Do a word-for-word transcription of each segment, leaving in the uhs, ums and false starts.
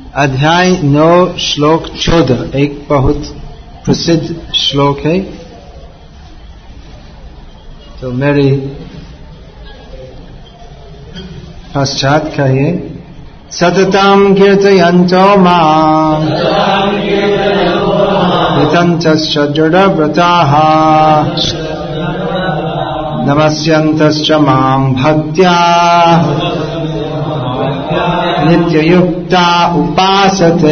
अध्याय नौ श्लोक चौदह एक बहुत प्रसिद्ध श्लोक है, तो मेरे पश्चात कहिए। सततम कीर्तयन्तो मां हितन्तश्च दृढव्रताः नमस्यन्तश्च मां भक्त्या नित्ययुक्ता उपासते।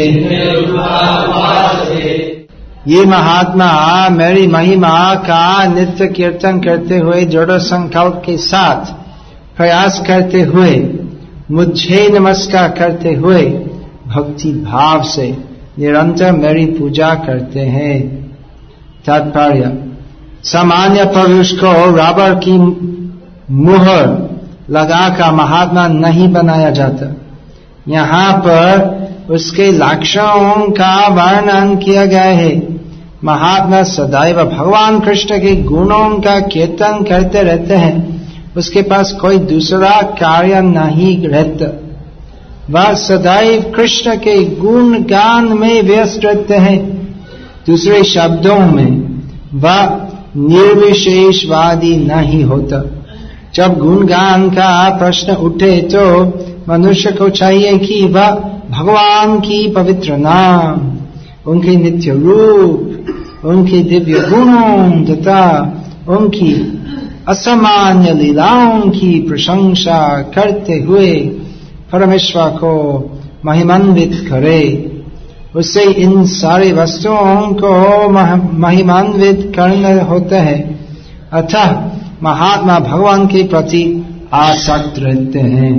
ये महात्मा मेरी महिमा का नित्य कीर्तन करते हुए दृढ़ संकल्प के साथ प्रयास करते हुए मुझे नमस्कार करते हुए भक्ति भाव से निरंतर मेरी पूजा करते हैं। तात्पर्य, सामान्य पुरुष को रबर की मुहर लगाकर महात्मा नहीं बनाया जाता। यहाँ पर उसके लक्षणों का वर्णन किया गया है। महात्मा सदैव भगवान कृष्ण के गुणों का कीर्तन करते रहते हैं, उसके पास कोई दूसरा कार्य नहीं रहता। वह सदैव कृष्ण के गुण गान में व्यस्त रहते हैं। दूसरे शब्दों में वह निर्विशेषवादी नहीं होता। जब गुणगान का प्रश्न उठे तो मनुष्य को चाहिए कि वह भगवान की पवित्र नाम, उनके नित्य रूप, उनके दिव्य गुणों तथा उनकी असामान्य लीलाओं की प्रशंसा करते हुए परमेश्वर को महिमान्वित करे। उससे इन सारी वस्तुओं को महिमान्वित करना होता है। अतः महात्मा भगवान के प्रति आसक्त रहते हैं।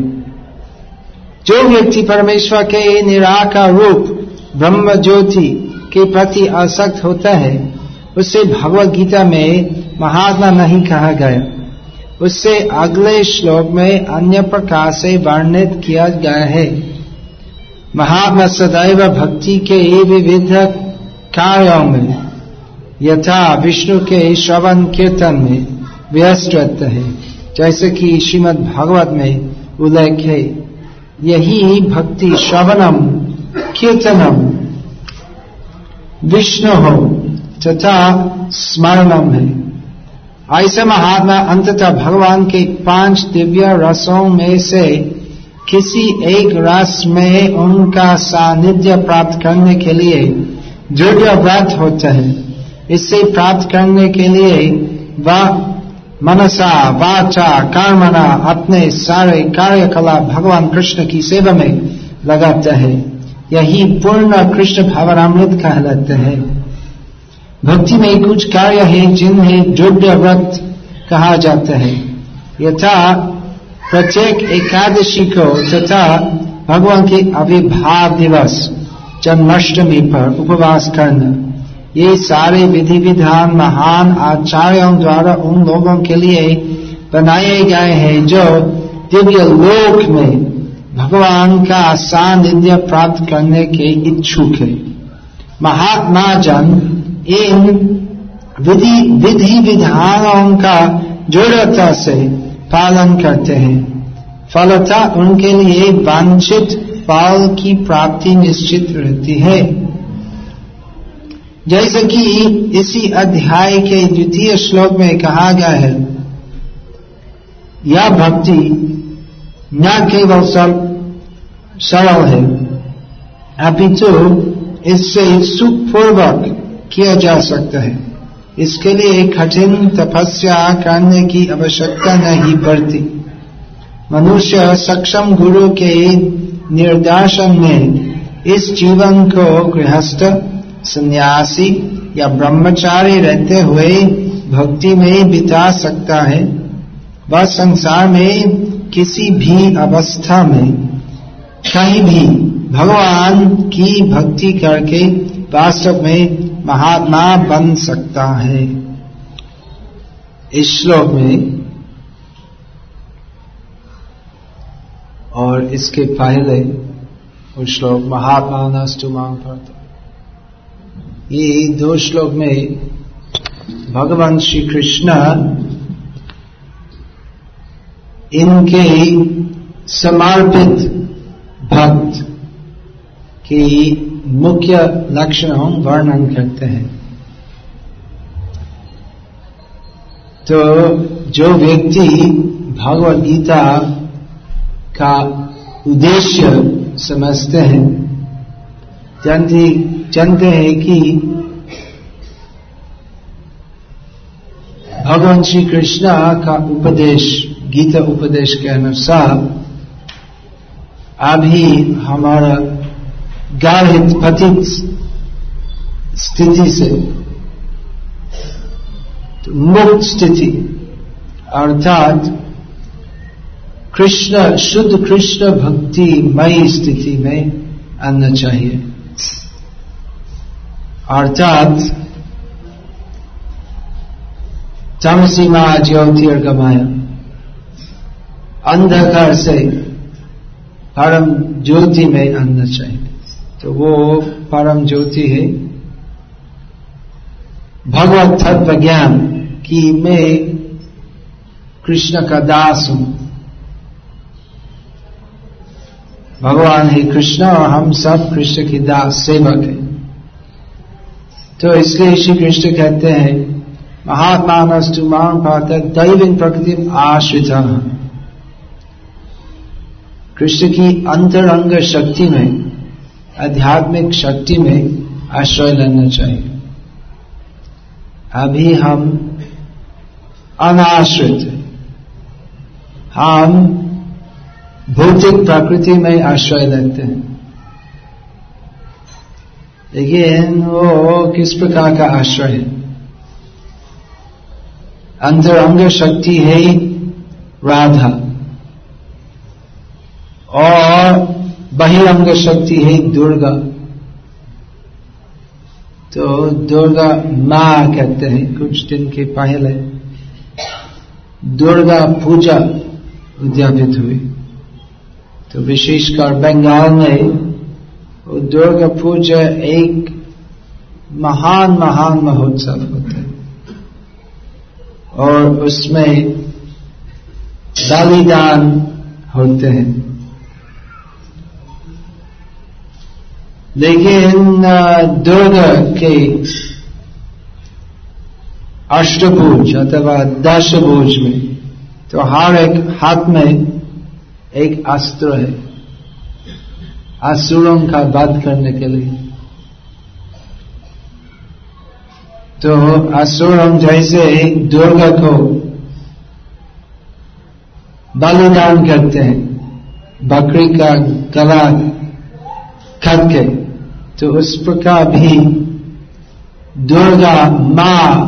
जो व्यक्ति परमेश्वर के निराकार रूप ब्रह्म ज्योति के प्रति आसक्त होता है, उससे भगवद गीता में महात्मा नहीं कहा गया। उससे अगले श्लोक में अन्य प्रकार से वर्णित किया गया है। महात्मा सदैव भक्ति के विविध कार्यों में यथा विष्णु के श्रवण कीर्तन में व्यस्त रहते हैं, जैसे कि श्रीमद् भागवत में उल्लेख है। यही भक्ति श्रवणम कीर्तनम विष्णु हो तथा स्मरणम है। ऐसे महात्मा अंततः भगवान के पांच दिव्य रसों में से किसी एक रस में उनका सानिध्य प्राप्त करने के लिए दृढ़ व्रत होते हैं। इससे प्राप्त करने के लिए वह मनसा वाचा कर्मणा अपने सारे कार्यकलाप भगवान कृष्ण की सेवा में लगाते हैं। यही पूर्ण कृष्ण भावनामृत कहलाते हैं। भक्ति में कुछ कार्य है जिन्हें दृढ़ व्रत कहा जाता है, यथा प्रत्येक एकादशी को तथा भगवान के आविर्भाव दिवस जन्माष्टमी पर उपवास करना। ये सारे विधि विधान महान आचार्यों द्वारा उन लोगों के लिए बनाए गए हैं जो दिव्य लोक में भगवान का सानिध्य प्राप्त करने के इच्छुक है। महात्मा जन इन विधि विधि विधानों का दृढ़ता से पालन करते हैं। फलतः उनके लिए वांछित फल की प्राप्ति निश्चित रहती है। जैसे कि इसी अध्याय के द्वितीय श्लोक में कहा गया है, यह भक्ति न केवल सरल है, अपितु इससे सुखपूर्वक किया जा सकता है। इसके लिए कठिन तपस्या करने की आवश्यकता नहीं पड़ती। मनुष्य सक्षम गुरु के निर्देशन में इस जीवन को गृहस्थ, सन्यासी या ब्रह्मचारी रहते हुए भक्ति में बिता सकता है। वह संसार में किसी भी अवस्था में कहीं भी भगवान की भक्ति करके वास्तव में महात्मा बन सकता है। इस श्लोक में और इसके पहले वो श्लोक महात्मा नस्तु मां पढ़ता। ये दो श्लोक में भगवान श्री कृष्ण इनके समर्पित भक्त की मुख्य लक्षणों वर्णन करते हैं। तो जो व्यक्ति भगवद गीता का उद्देश्य समझते हैं, जानते जानते हैं कि भगवान श्री कृष्ण का उपदेश, गीता उपदेश के अनुसार अभी हमारा गाढ़ित पतित स्थिति से तो मुक्त स्थिति अर्थात कृष्ण शुद्ध कृष्ण भक्ति मई स्थिति में आना चाहिए। अर्थात तमसी मां ज्योतिर्गमय, अंधकार से परम ज्योति में आना चाहिए। तो वो परम ज्योति है भगवत तत्व ज्ञान कि मैं कृष्ण का दास हूं, भगवान ही कृष्ण और हम सब कृष्ण की दास सेवक हैं। तो इसलिए श्री कृष्ण कहते हैं महात्मानस्तु मां पात दैवीं प्रकृति आश्रिता, कृष्ण की अंतरंग शक्ति में, आध्यात्मिक शक्ति में आश्रय लेना चाहिए। अभी हम अनाश्रित हैं, हम भौतिक प्रकृति में आश्रय लेते हैं। लेकिन वो किस प्रकार का आश्रय है? अंतरंग शक्ति है राधा और बहिरंग शक्ति है दुर्गा। तो दुर्गा माँ कहते हैं। कुछ दिन के पहले दुर्गा पूजा उद्यापित हुई, तो विशेषकर बंगाल में वो दुर्गा पूजा एक महान महान महोत्सव होता है और उसमें बलिदान होते हैं। लेकिन दुर्गा के अष्टभुज अथवा दशभुज में तो हर एक हाथ में एक अस्त्र है असुरों का वध करने के लिए। तो असुरों जैसे दुर्गा को बलिदान करते हैं, बकरी का गला काट के, तो उस प्रकार भी दुर्गा मां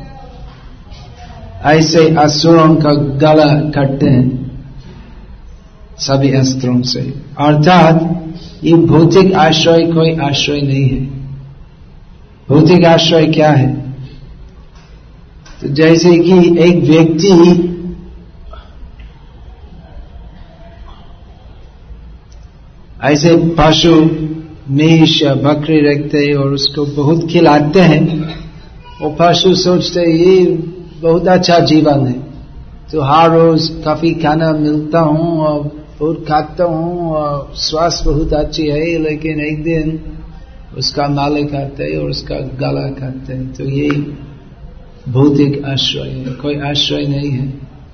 ऐसे असुरों का गला काटते हैं सभी अस्त्रों से। अर्थात ये भौतिक आश्रय कोई आश्रय नहीं है। भौतिक आश्रय क्या है? तो जैसे कि एक व्यक्ति ऐसे पशु मेष या बकरी रखते हैं और उसको बहुत खिलाते हैं, वो पशु सोचते हैं ये बहुत अच्छा जीवन है, तो हर रोज काफी खाना मिलता हूँ और बहुत खाता हूँ और स्वास्थ्य बहुत अच्छी है। लेकिन एक दिन उसका मालिक आते हैं और उसका गला काटते हैं। तो ये भौतिक आश्रय है, कोई आश्रय नहीं है।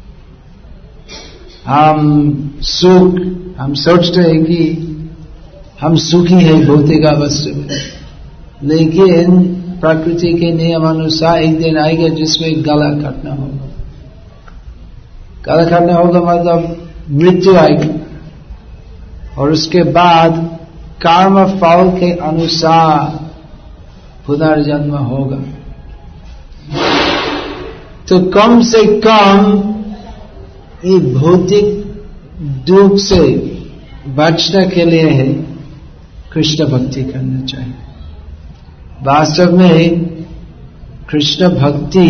हम सुख हम सोचते हैं कि हम सुखी है भौतिक अवस्था में, लेकिन प्रकृति के नियम अनुसार एक दिन आएगा जिसमें गला काटना होगा। गला काटना होगा मतलब मृत्यु आएगी और उसके बाद कर्म फल के अनुसार पुनर्जन्म होगा। तो कम से कम ये भौतिक दुख से बचने के लिए है कृष्ण भक्ति करना चाहिए। वास्तव में कृष्ण भक्ति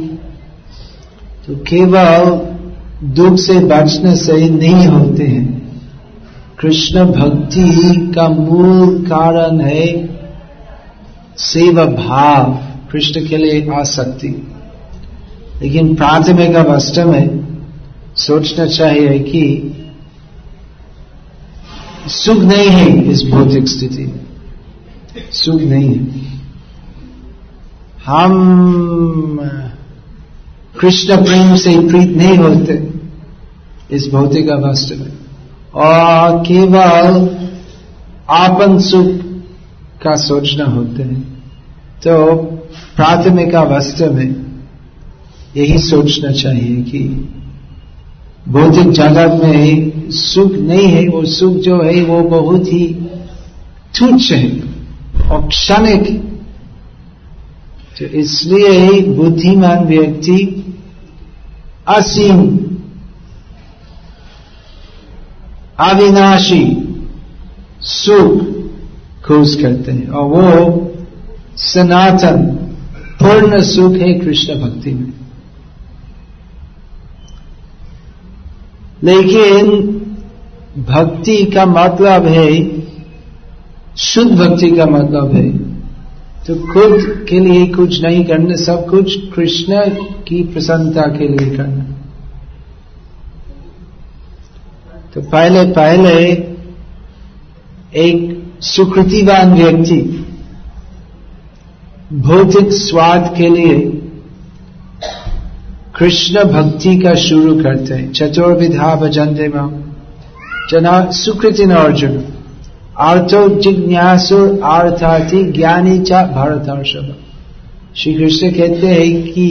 तो केवल दुख से बचने से नहीं होते हैं। कृष्ण भक्ति का मूल कारण है सेवा भाव, कृष्ण के लिए आसक्ति। लेकिन प्राथमिक अवस्था में सोचना चाहिए कि सुख नहीं है इस भौतिक स्थिति में। सुख नहीं है। हम कृष्ण प्रेम से प्रीत नहीं होते इस भौतिक अवस्था में, और केवल आपन सुख का सोचना होते हैं। तो प्राथमिक अवस्था में यही सोचना चाहिए कि भौतिक जगत में सुख नहीं है, वो सुख जो है वो बहुत ही तुच्छ है और क्षणिक। तो इसलिए बुद्धिमान व्यक्ति असीम अविनाशी सुख खोज करते हैं, और वो सनातन पूर्ण सुख है कृष्ण भक्ति में। लेकिन भक्ति का मतलब है, शुद्ध भक्ति का मतलब है तो खुद के लिए कुछ नहीं करना, सब कुछ कृष्ण की प्रसन्नता के लिए करना। तो पहले पहले एक सुकृतिवान व्यक्ति भौतिक स्वाद के लिए कृष्ण भक्ति का शुरू करते हैं। चतुर्विधा भजन्ते मां जना सुकृतिन अर्जुन आर्थो जिज्ञासुर अर्थार्थी ज्ञानी च भरतर्षभ। श्री कृष्ण कहते हैं कि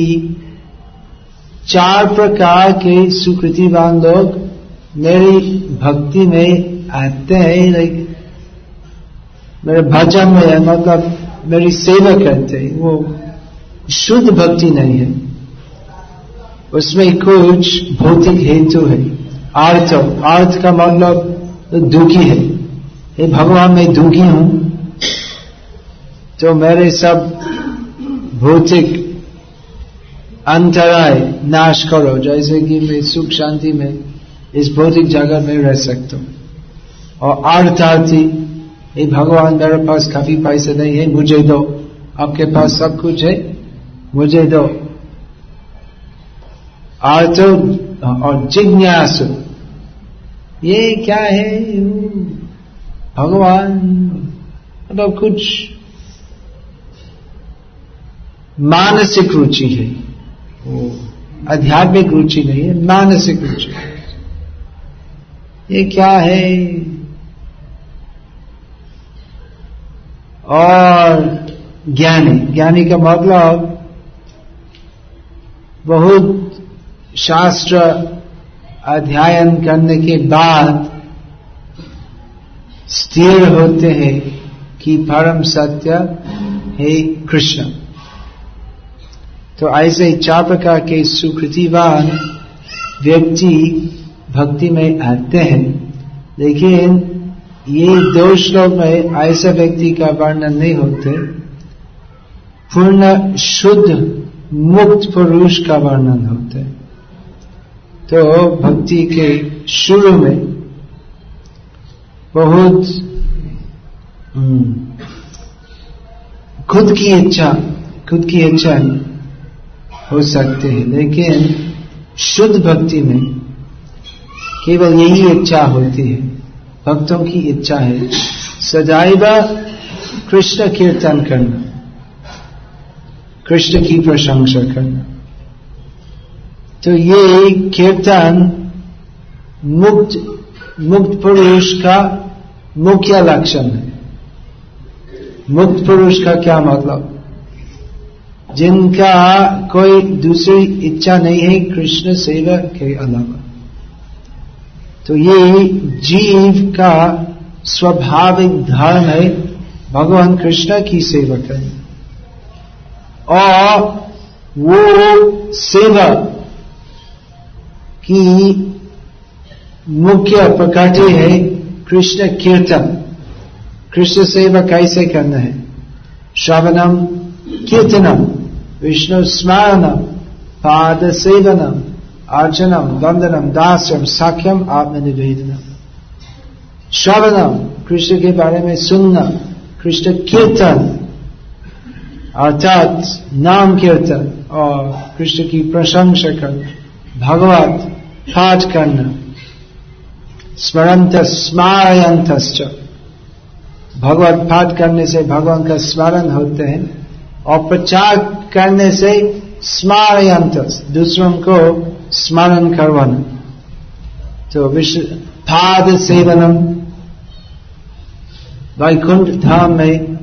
चार प्रकार के सुकृतिवान लोग मेरी भक्ति में आते हैं, लाइक मेरे भजन में, मतलब मेरी सेवा करते हैं। वो शुद्ध भक्ति नहीं है, उसमें कुछ भौतिक हेतु है। अर्थ अर्थ का मतलब दुखी है, हे भगवान मैं दुखी हूं तो मेरे सब भौतिक अंतराय नाश करो, जैसे कि मैं सुख शांति में इस भौतिक जगत में रह सकता हूं। और अर्थार्थी, हे भगवान मेरे पास काफी पैसे नहीं है, मुझे दो, आपके पास सब कुछ है मुझे दो। अर्थ और जिज्ञासु, ये क्या है भगवान, मतलब कुछ मानसिक रुचि है, वो आध्यात्मिक रुचि नहीं है, मानसिक रुचि। ये क्या है? और ज्ञानी, ज्ञानी का मतलब बहुत शास्त्र अध्ययन करने के बाद स्थिर होते हैं कि परम सत्य है कृष्ण। तो ऐसे चार प्रकार के सुकृतिवान व्यक्ति भक्ति में आते हैं, लेकिन ये दो श्लोक में ऐसे व्यक्ति का वर्णन नहीं होते। पूर्ण शुद्ध मुक्त पुरुष का वर्णन होते। तो भक्ति के शुरू में बहुत खुद की इच्छा खुद की इच्छा हो सकते हैं, लेकिन शुद्ध भक्ति में केवल यही इच्छा होती है। भक्तों की इच्छा है सदैव कृष्ण कीर्तन करना, कृष्ण की प्रशंसा करना। तो ये कीर्तन मुक्त मुक्त पुरुष का मुख्य लक्षण है। मुक्त पुरुष का क्या मतलब? जिनका कोई दूसरी इच्छा नहीं है कृष्ण सेवा के अलावा। तो ये जीव का स्वाभाविक धर्म है भगवान कृष्ण की सेवा करना, और वो सेवा की मुख्य प्रकृति है कृष्ण कीर्तन। कृष्ण सेवा कैसे करना है? श्रवणम कीर्तनम विष्णु स्मरणम पाद सेवनम अर्चनम वंदनम दास्यम साख्यम आत्मनिवेदनम। श्रवणम कृष्ण के बारे में सुनना, कृष्ण कीर्तन अर्थात नाम कीर्तन और कृष्ण की प्रशंसा करना, भगवत पाठ करना, स्मरंत स्मारयंतश्च भगवत पाठ करने से भगवान का स्मरण होते हैं, और प्रचार करने से स्मारयंत, दूसरों को स्मरण करवाना। तो विश्व पाद सेवनम, वैकुंठ धाम में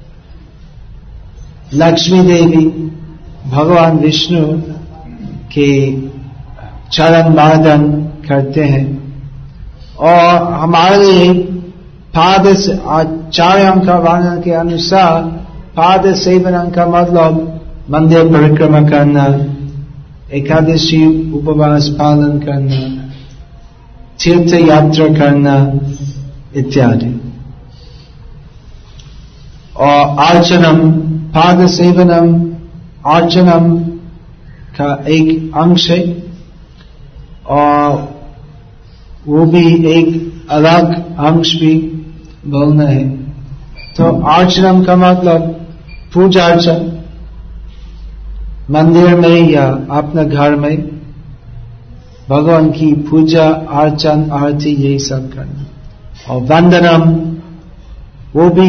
लक्ष्मी देवी भगवान विष्णु के चरण मार्दन करते हैं, और हमारे पाद आचार्यों का वर्णन के अनुसार पाद सेवन का मतलब मंदिर परिक्रमा करना, एकादशी उपवास पालन करना, तीर्थ यात्रा करना इत्यादि। और अर्चनम, पाद सेवनम अर्चनम का एक अंश है, और वो भी एक अलग अंश भी बोलना है। तो अर्चनम का मतलब पूजा अर्चन, मंदिर में या अपना घर में भगवान की पूजा अर्चन आरती यही सब करना। और वंदनम वो भी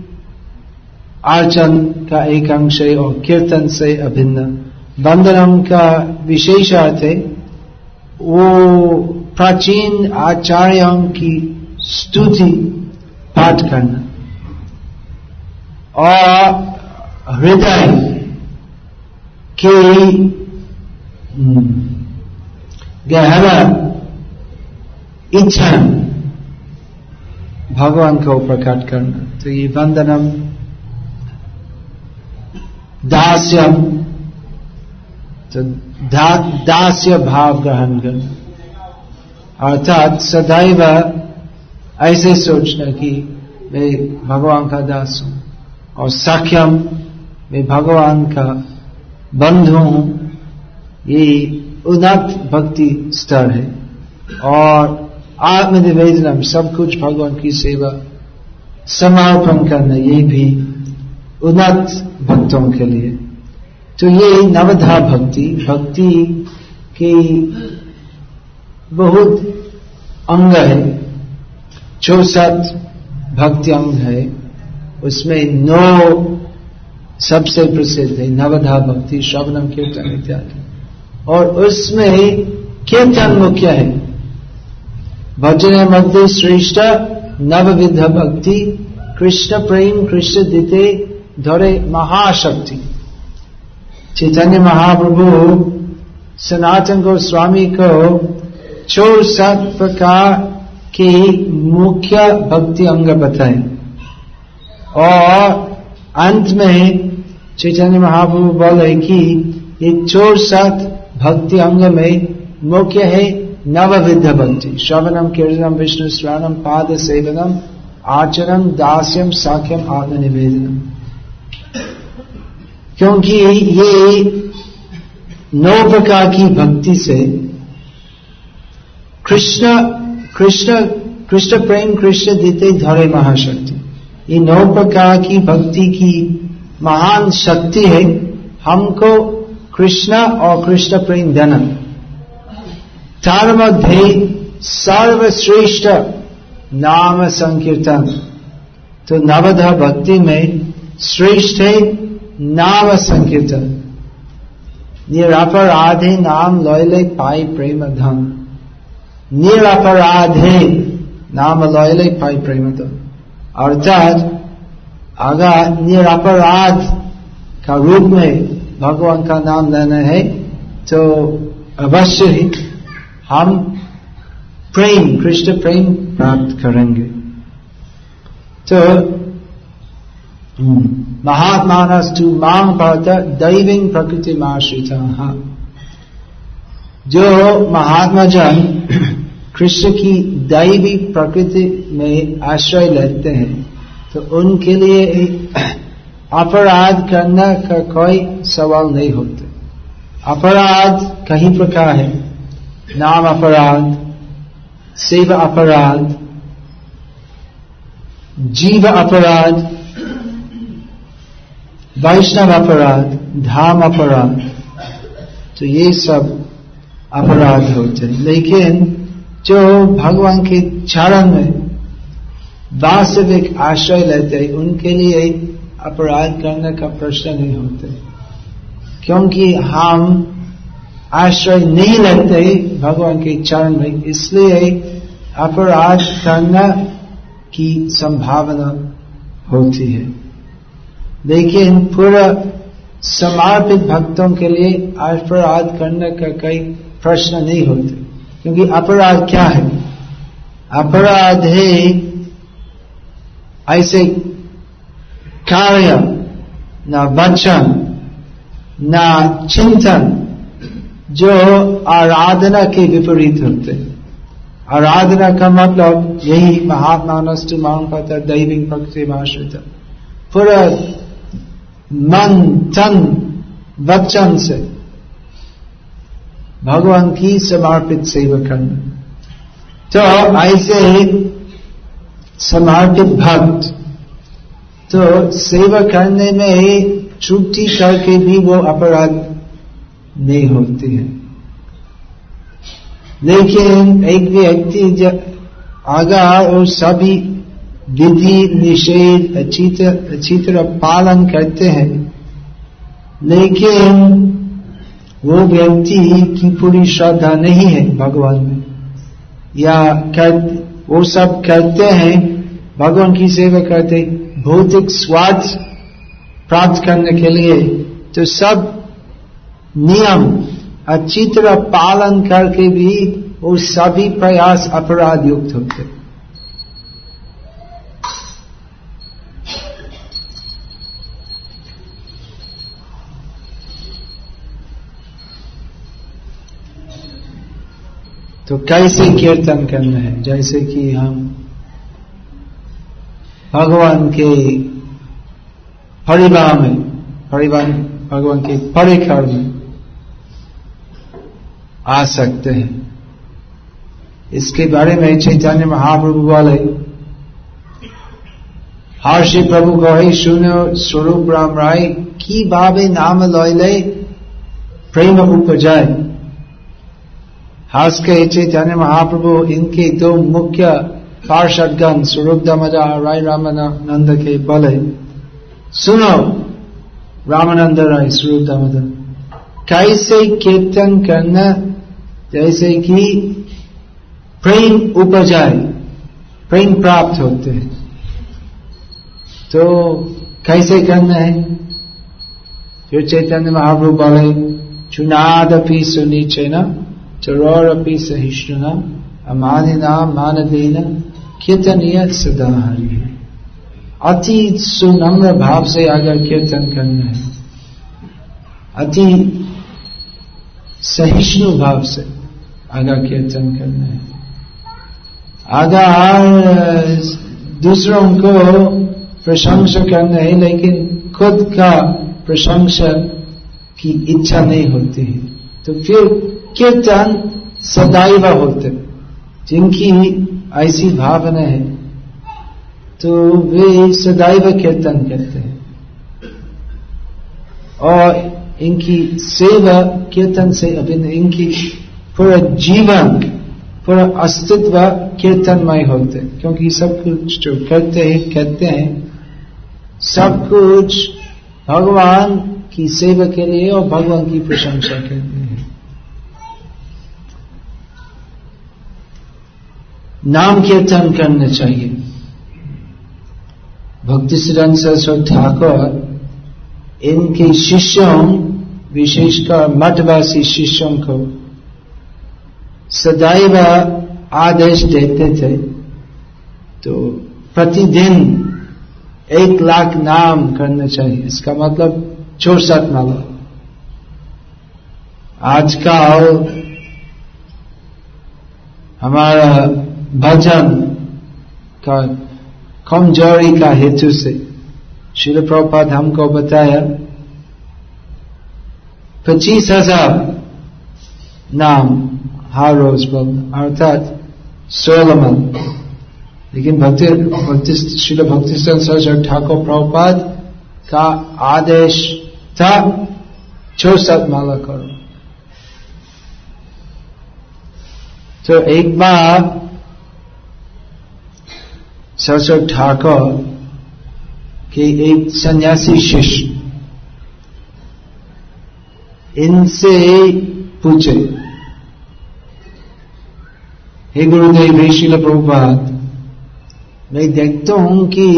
अर्चन का एक अंश है और कीर्तन से अभिन्न। वंदनम का विशेष अर्थ है वो प्राचीन आचार्यों की स्तुति पाठ करना, और हृदय की गहरा इच्छा भगवान को प्रकट करना। तो ये वंदनम। दास्यम, तो दा, दास्य भाव ग्रहण करना, अर्थात सदैव ऐसे सोचना कि मैं भगवान का दास हूं। और साख्यम, मैं भगवान का बंधु हूं, ये उन्नत भक्ति स्तर है। और आत्मनिवेदनम, सब कुछ भगवान की सेवा समर्पण करना, ये भी उन्नत भक्तों के लिए। तो ये नवधा भक्ति, भक्ति की बहुत अंग है, चौसठ भक्ति अंग है, उसमें नौ सबसे प्रसिद्ध है, नवधा भक्ति, श्रवणम कीर्तन इत्यादि। और उसमें कीर्तन मुख्य है। भजन मध्य श्रेष्ठ नवविध भक्ति, कृष्ण प्रेम कृष्ण दिते धरे महाशक्ति। चैतन्य महाप्रभु सनातन गोस्वामी को चौसठ प्रकार की मुख्य भक्ति अंग बताए, और अंत में चैतन्य महाप्रभु बोले कि ये चौसठ भक्ति अंग में मुख्य है नवविध भक्ति, श्रवणम कीर्तनम विष्णु स्मरणम पाद सेवनम आचरण दास्यम साख्यम आत्मनिवेदनम। क्योंकि ये नौ प्रकार की भक्ति से कृष्ण कृष्ण कृष्ण प्रेम कृष्ण देते धरे महाशक्ति, ये नौ प्रकार की भक्ति की महान शक्ति है हमको कृष्ण और कृष्ण प्रेम देना। तार मध्य सर्वश्रेष्ठ नाम संकीर्तन, तो नवधा भक्ति में श्रेष्ठ है नाम संकीर्तन। निरपराधे नाम लयले पाई प्रेम धन, निरपराधे नाम लयले पाई प्रेम धन, अर्थात अगर निरपराध का रूप में भगवान का नाम लेना है तो अवश्य ही हम प्रेम कृष्ण प्रेम प्राप्त करेंगे। तो महात्मानस्तु मां पार्थ दैवीं प्रकृति आश्रिताः, जो महात्मा जन कृष्ण की दैवी प्रकृति में आश्रय लेते हैं तो उनके लिए अपराध करने का कोई सवाल नहीं होता। अपराध कई प्रकार है, नाम अपराध, सेवा अपराध, जीव अपराध, वैष्णव अपराध, धाम अपराध, तो ये सब अपराध होते हैं। लेकिन जो भगवान के चरण में वास्तविक आश्रय लेते हैं उनके लिए अपराध करने का प्रश्न नहीं होते, क्योंकि हम आश्रय नहीं लेते भगवान के चरण में, इसलिए अपराध करने की संभावना होती है। लेकिन पूरा समर्पित भक्तों के लिए अपराध करने का कोई प्रश्न नहीं होते, क्योंकि अपराध क्या है? अपराध है ऐसे कार्य, न वचन, न चिंतन जो आराधना के विपरीत होते। आराधना का मतलब यही महात्मा नस्तु मां पता दैविक भक्ति भाषित, पूरा मन तन वचन से भगवान की समर्पित सेवा करना। तो ऐसे समर्पित भक्त तो सेवा करने में त्रुटि करके भी वो अपराध नहीं होती है। लेकिन एक व्यक्ति जब अगर वो सभी विधि निषेध अच्छी तरह अच्छी तरह पालन करते हैं, लेकिन वो व्यक्ति की पूरी श्रद्धा नहीं है भगवान में, या कर, वो सब करते हैं भगवान की सेवा करते भौतिक स्वार्थ प्राप्त करने के लिए, तो सब नियम अच्छी तरह पालन करके भी वो सभी प्रयास अपराध युक्त होते। तो कैसे कीर्तन करना है? जैसे कि हम भगवान के परिवार में, परिवार भगवान के परिकर में आ सकते हैं। इसके बारे में चैतन्य महाप्रभु बोले, हर्षि प्रभु कहे सुनो स्वरूप राम राय की भावे नाम लैले प्रेम उपजाए। हर्ष के चैतन्य महाप्रभु इनके दो मुख्य पार्षदगण स्वरूप दामोदर राय रामानंद के बोले, सुनो रामानंद राय स्वरूप दामोदर, कैसे कीर्तन करना जैसे कि प्रेम उपजाए, प्रेम प्राप्त होते हैं। तो कैसे करना है? जो चैतन्य महाप्रभु बोले, चुनादपि सुनिचेन चरोरपि सहिष्णुना अमानिना मानदेन कीर्तनीय सदा हरि। अति सुनम्र भाव से अगर कीर्तन करना है, अति सहिष्णु भाव से अगर कीर्तन करना है, अगर दूसरों को प्रशंसा करना है लेकिन खुद का प्रशंसा की इच्छा नहीं होती है, तो फिर कीर्तन सदैव होते। जिनकी ऐसी भावना है तो वे सदैव कीर्तन करते हैं, और इनकी सेवा कीर्तन से अभिन्न, इनकी पूरा जीवन, पूरा अस्तित्व कीर्तनमय होते, क्योंकि सब कुछ जो करते हैं कहते हैं सब कुछ भगवान की सेवा के लिए और भगवान की प्रशंसा के लिए है। नाम कीर्तन करना चाहिए। भक्तिसिद्धांत सरस्वती ठाकुर इनके शिष्यों, विशेषकर मठवासी शिष्यों को सदैव आदेश देते थे, तो प्रतिदिन एक लाख नाम करना चाहिए। इसका मतलब चौसठ माला। आजकल हमारा भजन का कमजोरी का हेतु से श्रील प्रभुपाद हमको बताया पच्चीस हजार नाम हर रोज बोलना, अर्थात सोलह मन। लेकिन भक्ति भक्ति श्रील भक्ति सरस्वती ठाकुर प्रभुपाद का आदेश था चौसठ माला करो। तो एक बार सरस्वती ठाकुर के एक सन्यासी शिष्य इनसे पूछे, हे गुरुदेव, हे श्रील प्रभुपाद, मैं देखता हूं कि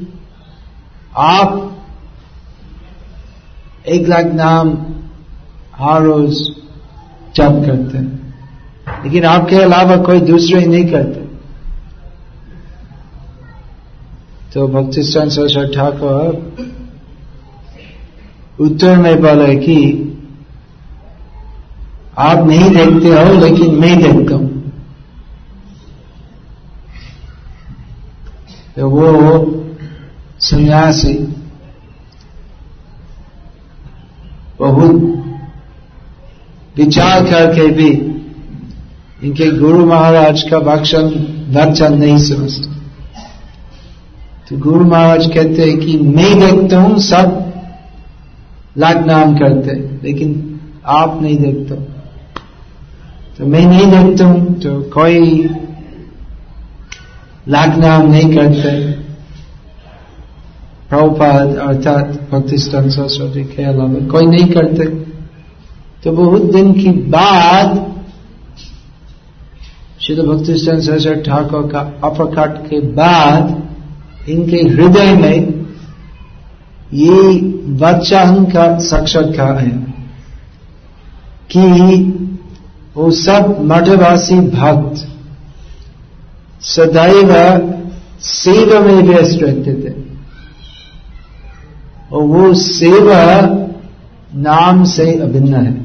आप एक लाख नाम हर रोज जप करते हैं, लेकिन आपके अलावा कोई दूसरे नहीं करते। तो भक्तिसिद्धांत सरस्वती ठाकुर उत्तर में बोले कि आप नहीं देखते हो, लेकिन मैं देखता हूं। तो वो सन्यासी बहुत विचार करके भी इनके गुरु महाराज का वचन वचन नहीं समझते। तो गुरु महाराज कहते हैं कि मैं देखता हूं सब लाख नाम करते, लेकिन आप नहीं देखते। तो मैं नहीं देखता हूं तो कोई लाख नाम नहीं करते। प्रभुपाद अर्थात भक्तिसिद्धांत सरस्वती के अलावा कोई नहीं करते। तो बहुत दिन की बाद श्रील भक्तिसिद्धांत सरस्वती ठाकुर का अपरकट के बाद इनके हृदय में ये वचन का साक्षात्कार है कि वो सब मठवासी भक्त सदैव सेवा में व्यस्त रहते थे, और वो सेवा नाम से अभिन्न है,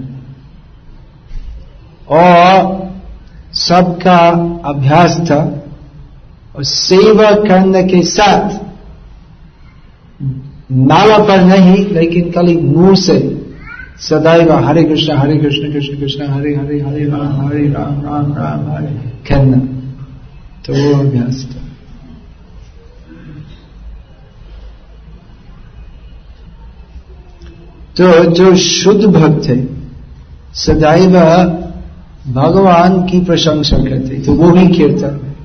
और सबका अभ्यास था। और सेवा करने के साथ माला पर नहीं, लेकिन खाली मुंह से सदैव हरे कृष्ण हरे कृष्ण कृष्ण कृष्ण हरे हरे हरे राम हरे राम राम राम हरे कहना, तो वो अभ्यास था। तो जो शुद्ध भक्त थे सदैव भगवान की प्रशंसा करते, तो वो भी कीर्तन में।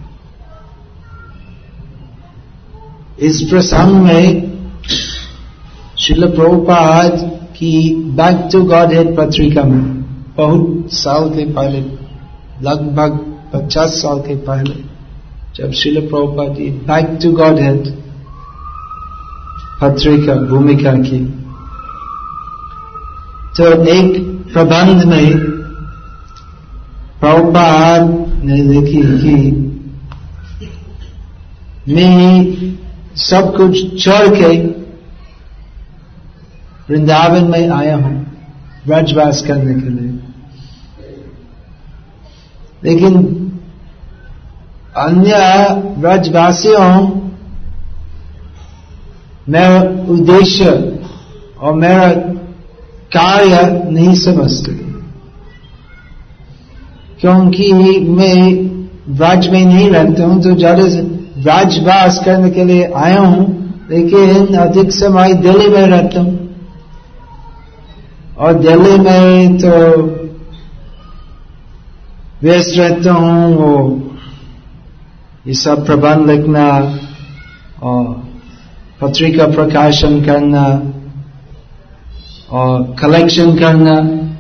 इस प्रसंग में श्रील प्रभुपाद की बैक टू गॉडहेड पत्रिका में बहुत साल के पहले, लगभग पचास साल के पहले, जब श्रील प्रभुपाद की बैक टू गॉडहेड पत्रिका भूमिका की, तो एक प्रबंध में प्रभुपाद ने लिखी कि मैं सब कुछ छोड़ के वृंदावन में आया हूं ब्रजवास करने के लिए, लेकिन अन्य ब्रजवासियों मेरा उद्देश्य और मेरा कार्य नहीं समझते, क्योंकि मैं ब्रज में नहीं रहता हूं। तो ज्यादा ब्रजवास करने के लिए आया हूं, लेकिन अधिक समय दिल्ली में रहता हूं, और दिल्ली में तो व्यस्त रहता हूं। वो ये सब प्रबंध लिखना और पत्रिका प्रकाशन करना और कलेक्शन करना,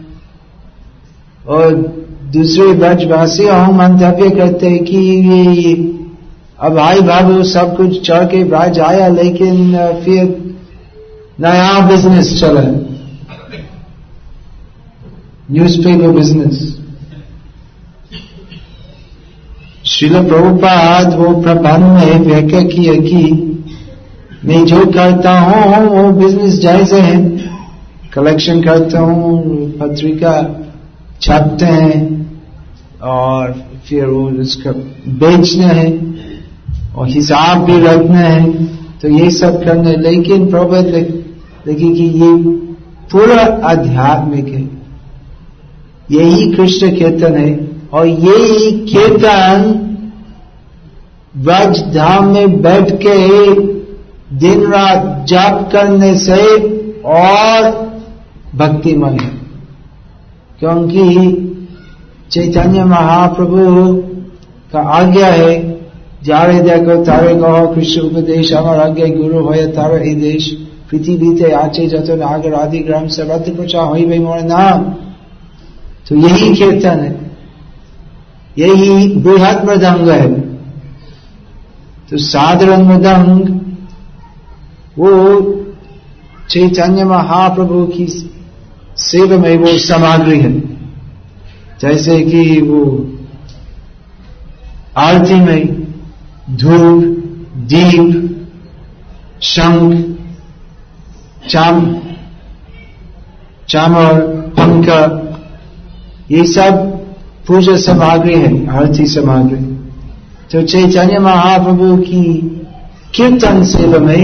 और दूसरे ब्रजवासी हम मंतव्य करते कि ये अब भाई बाबू सब कुछ छोड़ के ब्रज आया, लेकिन फिर नया बिजनेस चला, न्यूज़पेपर बिजनेस। श्रील प्रभुपाद वो प्रबंध में व्याख्या किया कि मैं जो करता हूं वो बिजनेस जैसे है, कलेक्शन करता हूं, पत्रिका छापते हैं, और फिर वो उसका बेचना है और हिसाब भी रखना है, तो ये सब करना है। लेकिन प्रभुपाद देखिए कि ये पूरा आध्यात्मिक है, यही कृष्ण कीर्तन है, और यही कीर्तन ब्रज धाम में बैठ के दिन रात जाप करने से और भक्तिमय है, क्योंकि चैतन्य महाप्रभु का आज्ञा है जारे देखो तारे कहो कृष्ण उपदेश আমার আগে গুরু হয়ে তার এই দেশ पृथ्वीते आचे যত नागर आदि ग्राम सर्वत्र प्रचार হইবে मोर नाम। तो यही कीर्तन है, यही बृहद मृदंग है। तो साधारण मृदंग वो चैतन्य महाप्रभु की सेवा में वो सामग्री है। जैसे कि वो आरती में धूप, दीप, शंख, चाम चामर, पंखा, ये सब पूजा सामग्री है, आरती सामग्री। तो चैतन्य महाप्रभु की कीर्तन सेवा में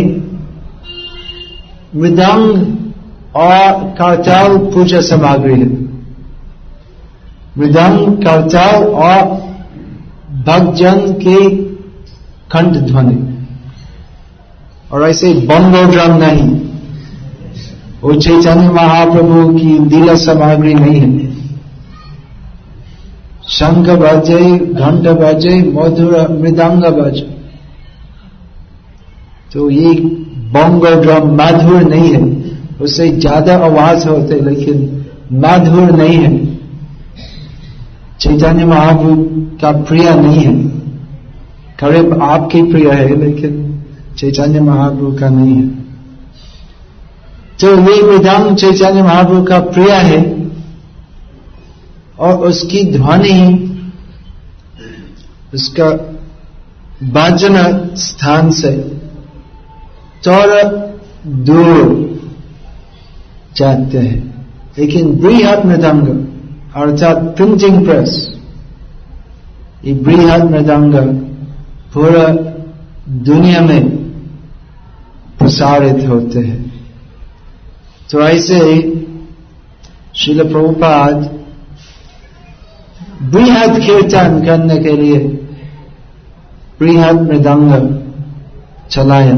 मृदंग और करताल पूजा सामग्री है। मृदंग, करताल और भक्तजन के कंठ ध्वनि, और ऐसे बंगो ड्रम नहीं, वो चैतन्य महाप्रभु की लीला सामग्री नहीं है। शंख बजे, घंट बजे, मधुर मृदंग बजे, तो ये बंगो ड्रम मधुर नहीं है, उससे ज्यादा आवाज होते लेकिन मधुर नहीं है। चैतन्य महाप्रभु का प्रिय नहीं है, करीब आपके प्रिय है लेकिन चैतन्य महाप्रभु का नहीं है। तो ये मृदंग चैतन्य महाप्रभु का प्रिय है और उसकी ध्वनि, उसका बाजना स्थान से थोड़ा दूर जाते हैं। लेकिन बृहद मृदंग अर्थात प्रिंटिंग प्रेस, ये बृहद मृदंग पूरा दुनिया में प्रसारित होते हैं। तो ऐसे श्रील प्रभुपाद बृहद कीर्तन करने के लिए बृहद मृदंग चलाया,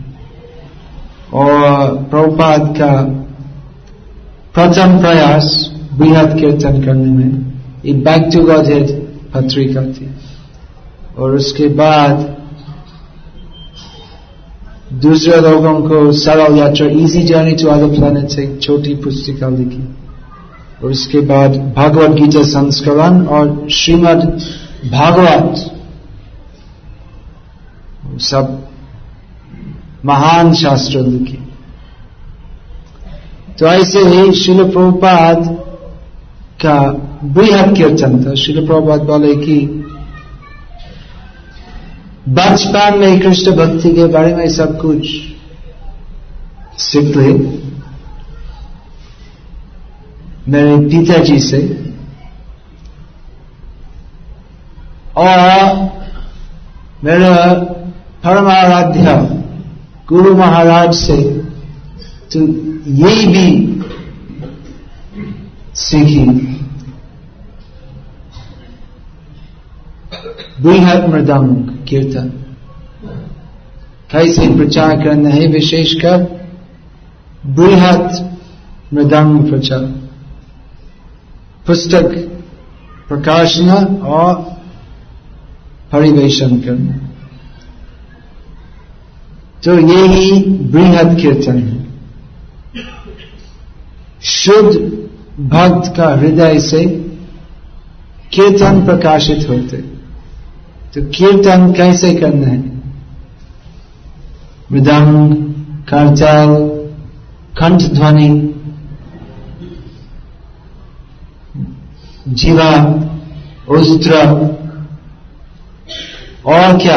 और प्रभुपाद का प्रथम प्रयास बृहद कीर्तन करने में ये बैक टू गॉडहेड पत्रिका थी, और उसके बाद दूसरे लोगों को सरल यात्रा, easy journey to other planet से एक छोटी पुस्तिका लिखी, और उसके बाद भगवद गीता संस्करण और श्रीमद् भागवत, सब महान शास्त्र लिखे। तो ऐसे ही श्रील प्रभुपाद का बृहद कीर्तन था। श्रील प्रभुपाद बोले कि बचपन में कृष्ण भक्ति के बारे में सब कुछ सीख ले मेरे पिताजी से, और मेरा परमाराध्य गुरु महाराज से तो यही भी सीखी, बृहद मृदंग कीर्तन कैसे प्रचार करना है, विशेषकर बृहद मृदंग प्रचार, पुस्तक प्रकाशना और परिवेशन करना। तो यही बृहद कीर्तन है। शुद्ध भक्त का हृदय से कीर्तन प्रकाशित होते। तो कीर्तन कैसे करना है? मृदंग, करताल, कंठ ध्वनि, जीवा, उस्त्र, और क्या,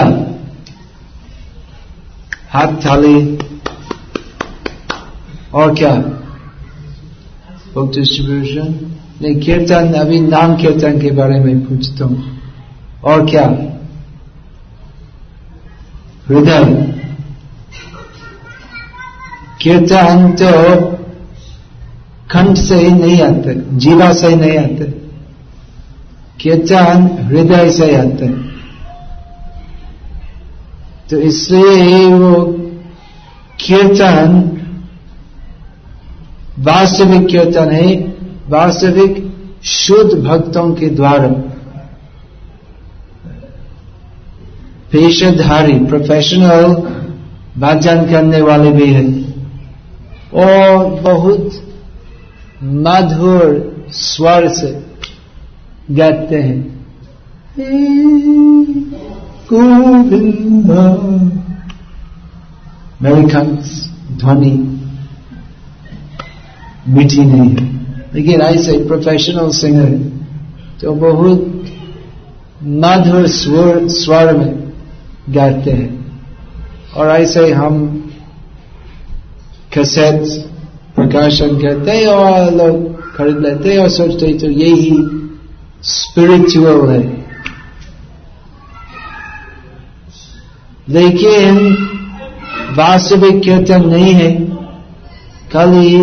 हाथ थाली, और क्या, बुक डिस्ट्रीब्यूशन नहीं, कीर्तन अभी नाम कीर्तन के बारे में पूछता हूं, और क्या, हृदय। कीर्तन तो कंठ से ही नहीं आते, जीवा से ही नहीं आते, कीर्तन हृदय से आते। तो इसलिए वो कीर्तन वास्तविक कीर्तन है, वास्तविक शुद्ध भक्तों के द्वारा। पेशेधारी प्रोफेशनल भजन करने वाले भी हैं और बहुत मधुर स्वर से गाते हैं गोविंदा। मेरी कंठ ध्वनि मीठी नहीं है, लेकिन ऐसे प्रोफेशनल सिंगर तो बहुत मधुर स्वर स्वर में गाते हैं। और ऐसे हम कैसेट प्रकाशन करते हैं और लोग खरीद लेते हैं और सोचते हैं तो यही स्पिरिचुअल है। लेकिन वास्तविक कीर्तन नहीं है, खाली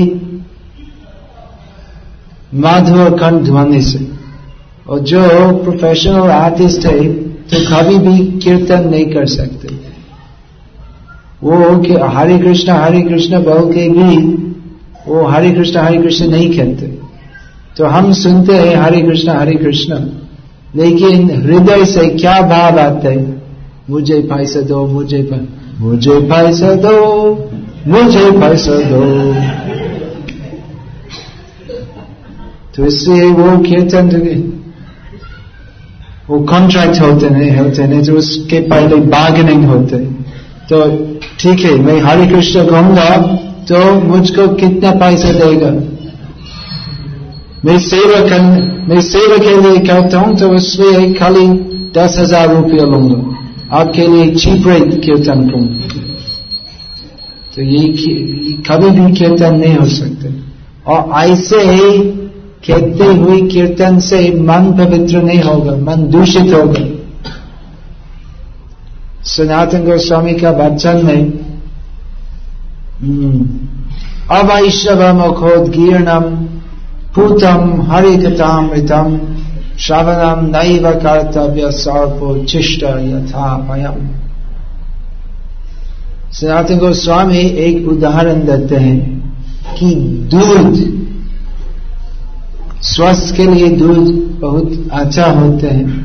मधुर कंठ ध्वनि से। और जो प्रोफेशनल आर्टिस्ट है तो कभी भी कीर्तन नहीं कर सकते। वो कि हरे कृष्णा हरे कृष्णा बोल के भी वो हरे कृष्णा हरे कृष्णा नहीं कहते। तो हम सुनते हैं हरे कृष्णा हरे कृष्णा, लेकिन हृदय से क्या भाव आता है? मुझे पैसा दो, मुझे पा, मुझे पैसा दो, मुझे पैसा दो। तो इससे वो कीर्तन वो कॉन्ट्रैक्ट होते नहीं होते नहीं तो उसके पहले बार्गेनिंग होते। तो ठीक है, मैं हरे कृष्ण कहूंगा तो मुझको कितना पैसा देगा? मैं सेवा कर मैं सेवा के लिए करता हूं तो उसमें खाली दस हजार रुपया लूंगा, आपके लिए चीप रेट कीर्तन करूंगा। तो ये कभी भी कीर्तन नहीं हो सकते। और ऐसे ही कहते हुए कीर्तन से मन पवित्र नहीं होगा, मन दूषित होगा। सनातन गोस्वामी का वचन में अवैष्णव मुखोद्गीर्णम पूतम हरिकथामृतम श्रवणम नैव कर्तव्य सर्वोच्छिष्ट यथापयम्। सनातन गोस्वामी एक उदाहरण देते हैं कि दूध, स्वास्थ्य के लिए दूध बहुत अच्छा होते हैं।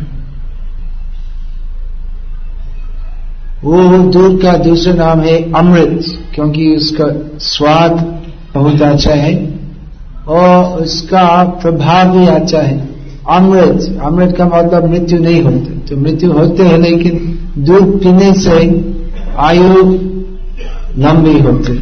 वो दूध का दूसरा नाम है अमृत, क्योंकि उसका स्वाद बहुत अच्छा है और उसका प्रभाव भी अच्छा है। अमृत अमृत का मतलब मृत्यु नहीं होते, तो मृत्यु होते हैं लेकिन दूध पीने से आयु लंबी होती।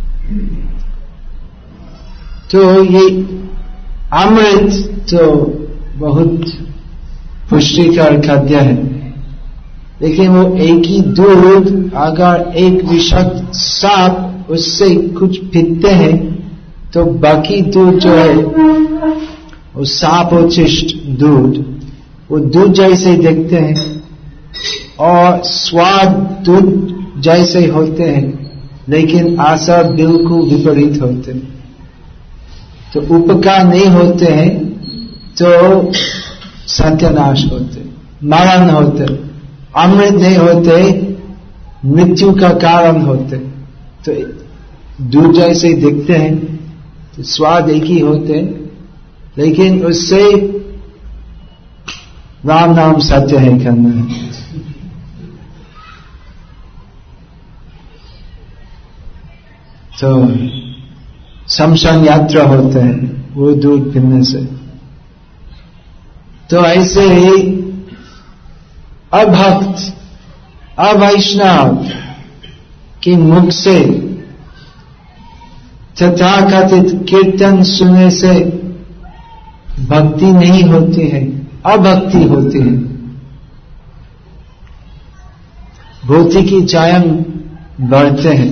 तो ये अमृत तो बहुत पुष्टिकर खाद्य है, लेकिन वो एक ही दूध अगर एक विषाक्त सांप उससे कुछ पीते हैं तो बाकी दूध जो है वो सांपोच्छिष्ट दूध, वो दूध जैसे दिखते हैं और स्वाद दूध जैसे होते हैं, लेकिन आसर बिल्कुल विपरीत होते हैं। तो उपकार नहीं होते हैं तो सत्यानाश होते, मरण होते। अमृत नहीं होते, मृत्यु का कारण होते। तो दूध जैसे दिखते हैं तो स्वाद एक ही होते, लेकिन उससे राम नाम सत्य है करना है। तो शमशान यात्रा होते हैं वो दूध पीने से। तो ऐसे ही अभक्त अवैष्णव के मुख से तथाकथित कीर्तन सुनने से भक्ति नहीं होती है, अभक्ति होती है। भौतिकी चयन बढ़ते हैं।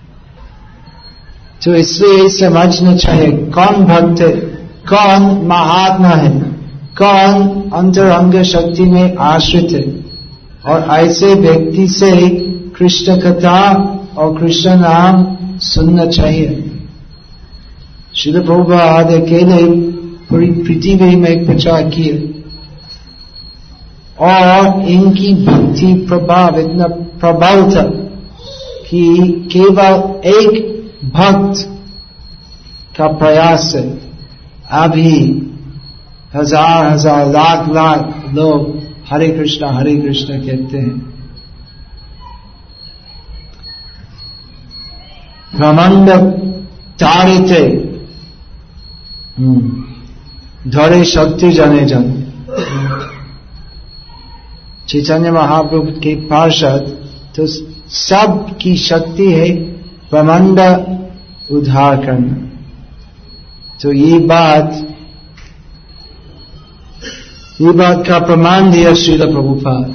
तो इसलिए समझना चाहिए कौन भक्त है, कौन महात्मा है, कौन अंतरंग शक्ति में आश्रित है। और ऐसे व्यक्ति से कृष्ण कथा और कृष्ण नाम सुनना चाहिए। श्रील प्रभुपाद अकेले पूरी पृथ्वी में प्रचार किए और इनकी भक्ति प्रभाव इतना प्रबल था कि केवल एक भक्त का प्रयास से अभी हजार हजार लाख लाख लोग हरे कृष्णा हरे कृष्णा कहते हैं। ब्रह्मांड तारिते धरे शक्ति जाने जान। चैतन्य महाप्रभु के पार्षद तो सब की शक्ति है ब्रह्मांड उद्धार करना। तो ये बात ये बात का प्रमाण दिया श्रील प्रभुपाद।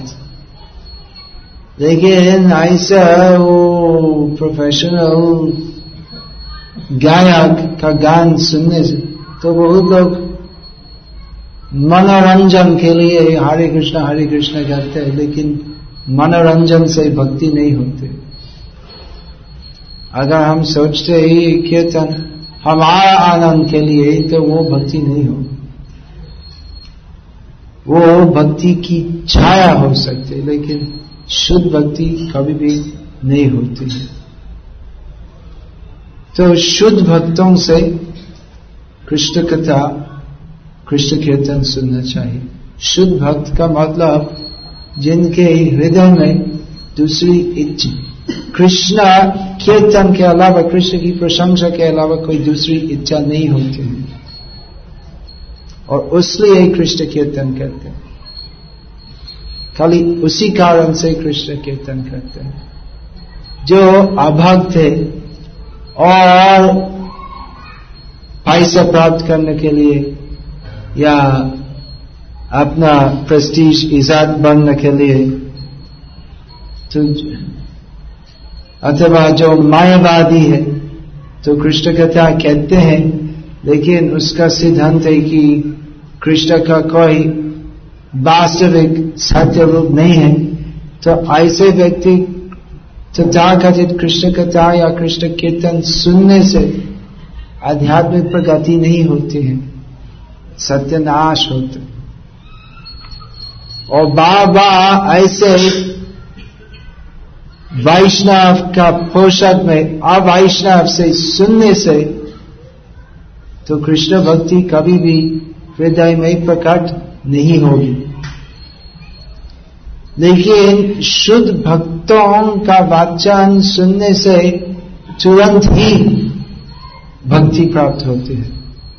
लेकिन ऐसा वो प्रोफेशनल गायक का गान सुनने से तो बहुत लोग मनोरंजन के लिए हरे कृष्णा हरे कृष्णा करते हैं, लेकिन मनोरंजन से भक्ति नहीं होती। अगर हम सोचते ही कीर्तन हमारा आनंद के लिए तो वो भक्ति नहीं हो, वो भक्ति की छाया हो सकती, लेकिन शुद्ध भक्ति कभी भी नहीं होती है। तो शुद्ध भक्तों से कृष्ण कथा कृष्ण कीर्तन सुनना चाहिए। शुद्ध भक्त का मतलब जिनके हृदय में दूसरी इच्छा, कृष्ण कीर्तन के अलावा, कृष्ण की प्रशंसा के अलावा कोई दूसरी इच्छा नहीं होती है, और इसलिए कृष्ण कीर्तन करते हैं। खाली उसी कारण से कृष्ण कीर्तन करते हैं। जो अभक्त है और पैसा प्राप्त करने के लिए या अपना प्रेस्टीज इज्जत बनने के लिए, तो अथवा जो मायावादी है तो कृष्ण कथा कहते हैं, लेकिन उसका सिद्धांत है कि कृष्ण का कोई वास्तविक सत्य रूप नहीं है। तो ऐसे व्यक्ति तथाकथित कृष्ण कथा या कृष्ण कीर्तन सुनने से आध्यात्मिक प्रगति नहीं होती है, सत्यानाश होते। और बार बार ऐसे वैष्णव का पोषक में अवैष्णव से सुनने से तो कृष्ण भक्ति कभी भी हृदय में प्रकट नहीं होगी। लेकिन शुद्ध भक्तों का वचन सुनने से तुरंत ही भक्ति प्राप्त होती है।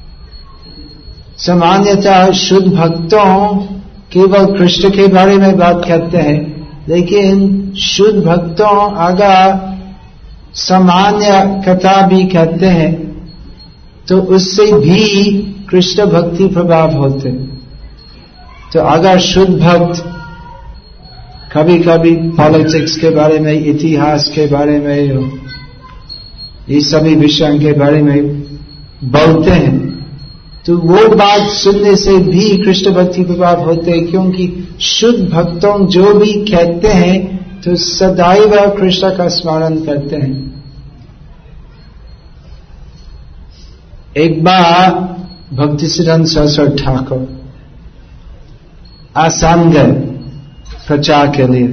सामान्यतः शुद्ध भक्तों केवल कृष्ण के बारे में बात करते हैं, लेकिन शुद्ध भक्तों अगर सामान्य कथा भी कहते हैं तो उससे भी कृष्ण भक्ति प्रभाव होते। तो अगर शुद्ध भक्त कभी कभी पॉलिटिक्स के बारे में, इतिहास के बारे में, ये सभी विषयों के बारे में बोलते हैं, तो वो बात सुनने से भी कृष्ण भक्ति प्रभाव होते हैं, क्योंकि शुद्ध भक्तों जो भी कहते हैं तो सदैव कृष्ण का स्मरण करते हैं। एक बार भक्तिसिद्धांत सरस्वती ठाकुर आसाम गए प्रचार के लिए,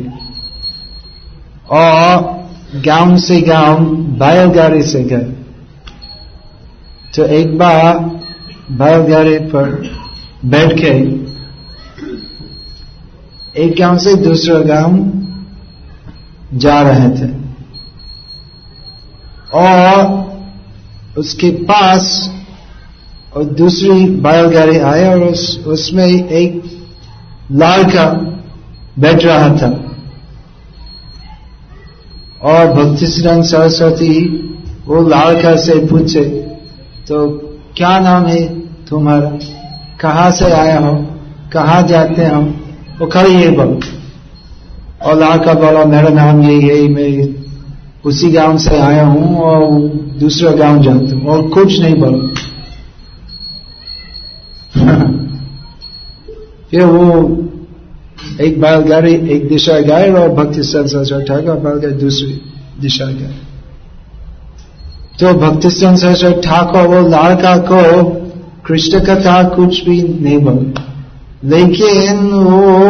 और गांव से गांव बैलगाड़ी से गए। तो एक बार बैलगाड़ी पर बैठ के एक गांव से दूसरा गांव जा रहे थे, और उसके पास और दूसरी बैलगाड़ी आई और उस उसमें एक लड़का बैठ रहा था। और भक्तिसिद्धांत सरस्वती वो लड़का से पूछे, तो क्या नाम है तुम्हारा, कहाँ से आया हो, कहाँ जाते हो? वो खाली ये बोल। और लड़का बोला मेरा नाम यही है, मैं उसी गांव से आया हूं और दूसरा गांव जाता हूं, और कुछ नहीं बोला। फिर वो एक बैलगाड़ी एक दिशा गए और भक्तिसिद्धांत सरस्वती ठाकुर बैलगाड़ी दूसरी दिशा गए। तो भक्तिसिद्धांत सरस्वती ठाकुर वो लड़का को कृष्ण कथा कुछ भी नहीं बोला, लेकिन वो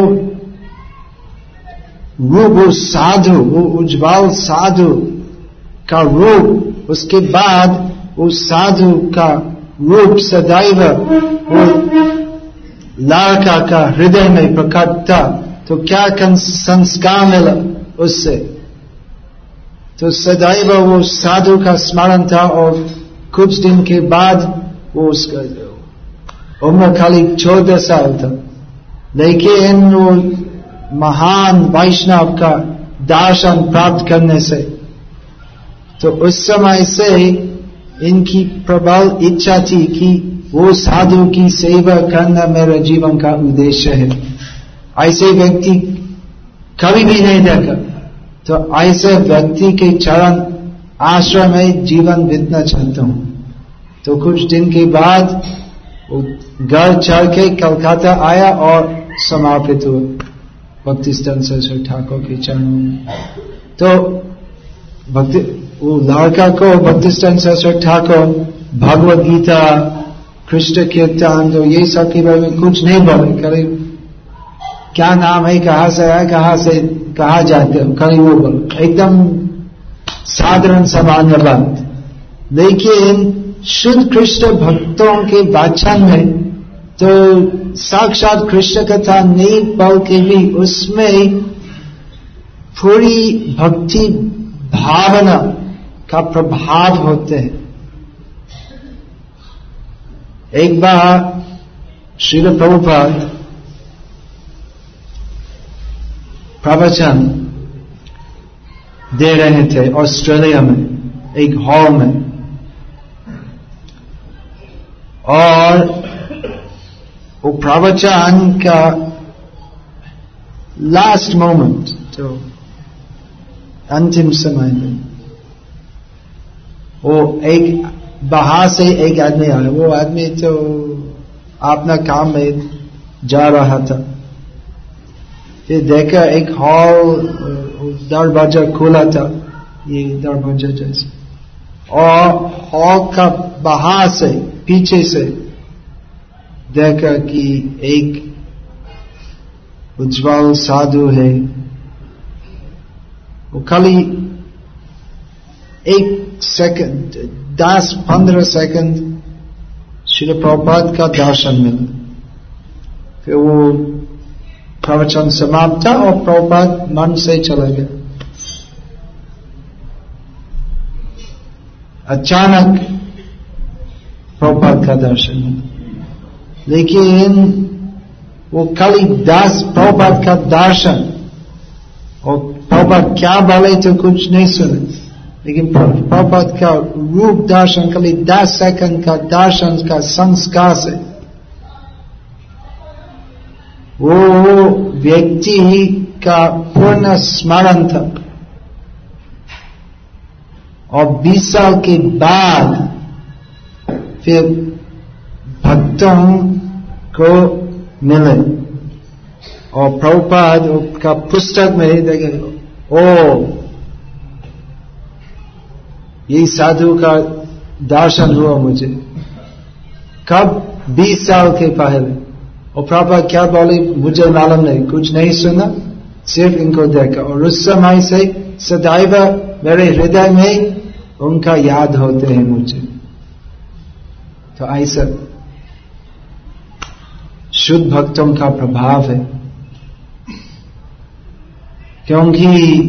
रूप, वो साधु, वो उज्ज्वल साधु का रूप, उसके बाद वो साधु का रूप सदैव वो लड़का का हृदय में प्रकट था। तो क्या संस्कार मिला उससे? तो सदैव वो साधु का स्मरण था और कुछ दिन के बाद वो उसका उम्र खाली चौदह साल था, लेकिन वो महान वैष्णव का दर्शन प्राप्त करने से, तो उस समय से इनकी प्रबल इच्छा थी कि वो साधु की सेवा करना मेरा जीवन का उद्देश्य है। ऐसे व्यक्ति कभी भी नहीं देखा, तो ऐसे व्यक्ति के चरण आश्रम में जीवन बीतना चाहता हूं। तो कुछ दिन के बाद वो घर चढ़ के कलकत्ता आया और समापित हुआ भक्तिसिद्धांत सरस्वती ठाकुर के चरणों में। तो भक्ति वो लड़का को भक्तिसिद्धांत सरस्वती ठाकुर भगवद गीता, कृष्ण कीर्तन, तो ये सब के बारे में कुछ नहीं बोले, करे क्या नाम है, कहाँ से है, कहाँ से कहाँ जाते हो, कहीं वो बोलो, एकदम साधारण सामान्य बात। लेकिन शुद्ध कृष्ण भक्तों के वचन में तो साक्षात कृष्ण कथा नहीं बोल के भी उसमें पूरी भक्ति भावना का प्रभाव होते हैं। एक बार श्रील प्रभुपाद प्रवचन दे रहे थे ऑस्ट्रेलिया में एक हॉल में, और वो प्रवचन का लास्ट मोमेंट, तो अंतिम समय में वो एक बाहर से एक आदमी आया। वो आदमी तो अपना काम में जा रहा था, फिर देखा एक हॉल दरवाजा खुला था, ये दरवाजा जैसे, और हॉल का बाहर से पीछे से देखा कि एक उज्जवल साधु है। वो खाली एक सेकंड, दस पंद्रह सेकंड श्री प्रभुपाद का दर्शन मिला, फिर वो प्रवचन समाप्त था और प्रभुपाद मन से चला गया। अचानक प्रभुपाद का दर्शन मिला, लेकिन वो खाली दस प्रभुपाद का दर्शन, और प्रभुपाद क्या बोले तो कुछ नहीं सुने, लेकिन प्रभुपाद का रूप दर्शन, खाली दस सेकंड का दर्शन का संस्कार से वो व्यक्ति का पूर्ण स्मरण था। और बीस साल के बाद फिर भक्तों को मिले, और प्रभुपाद का पुस्तक में देखे, ओ ये साधु का दर्शन हुआ मुझे, कब? बीस साल के पहले। और प्रभुपाद क्या बोले मुझे मालूम नहीं, कुछ नहीं सुना, सिर्फ इनको देखा, और उस समय से सदैव मेरे हृदय में उनका याद होते हैं मुझे। तो ऐसा शुद्ध भक्तों का प्रभाव है, क्योंकि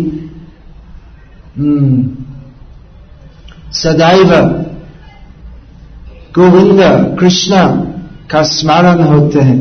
सदैव गोविंद कृष्ण का स्मरण होते हैं।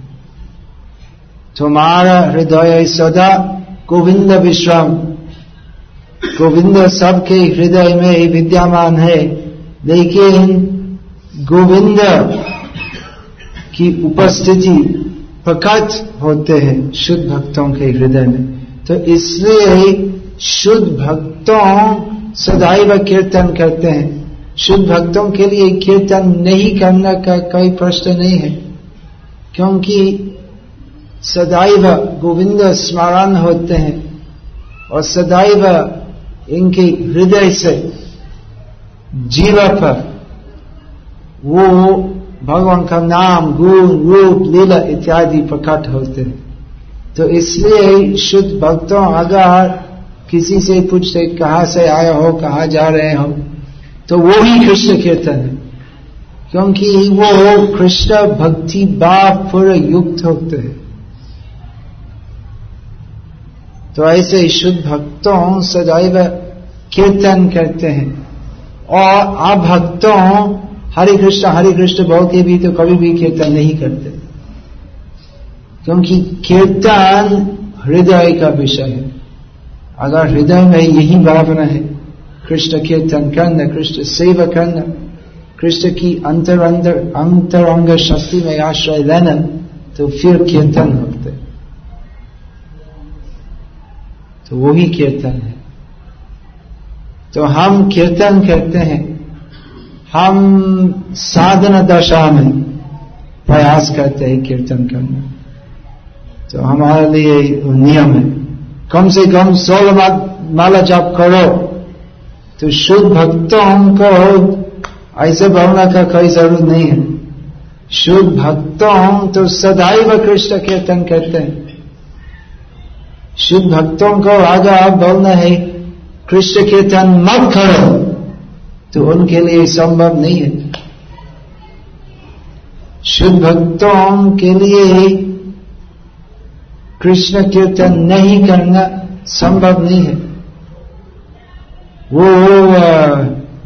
तुम्हारा हृदय सदा गोविंद विश्राम, गोविंद सबके हृदय में विद्यमान है, लेकिन गोविंद की उपस्थिति प्रकट होते हैं शुद्ध भक्तों के हृदय में। तो इसलिए शुद्ध भक्तों सदैव कीर्तन करते हैं। शुद्ध भक्तों के लिए कीर्तन नहीं करने का कोई प्रश्न नहीं है, क्योंकि सदैव गोविंद स्मरण होते हैं, और सदैव इनके हृदय से जीवा पर वो भगवान का नाम, गुण, रूप, लीला इत्यादि प्रकट होते हैं। तो इसलिए शुद्ध भक्तों अगर किसी से पूछते कहाँ से आए हो, कहाँ जा रहे हो, तो वो ही कृष्ण कीर्तन है, क्योंकि वो कृष्ण भक्ति भाव पूरे युक्त होते हैं। तो ऐसे शुद्ध भक्तों सदैव कीर्तन करते हैं। और आप भक्तों हरे कृष्ण हरे कृष्ण बोल के भी तो कभी भी कीर्तन नहीं करते, क्योंकि कीर्तन हृदय का विषय है। अगर हृदय में यही भावना है कृष्ण कीर्तन करना, कृष्ण सेवा करना, कृष्ण की अंतर अंतर अंतरंग शक्ति में आश्रय लेना, तो फिर कीर्तन होते, तो वही कीर्तन है। तो हम कीर्तन करते हैं, हम साधना दशा में प्रयास करते हैं कीर्तन करना। तो हमारे लिए नियम है कम से कम सोलह माला जाप करो। तो शुद्ध भक्तों को ऐसे भावना का कोई जरूरत नहीं है। शुद्ध भक्तों तो सदैव कृष्ण कीर्तन करते हैं। शुद्ध भक्तों को अगर आप बोलना है कृष्ण कीर्तन मत करो, तो उनके लिए संभव नहीं है। शुद्ध भक्तों के लिए कृष्ण कीर्तन नहीं करना संभव नहीं है। वो आ,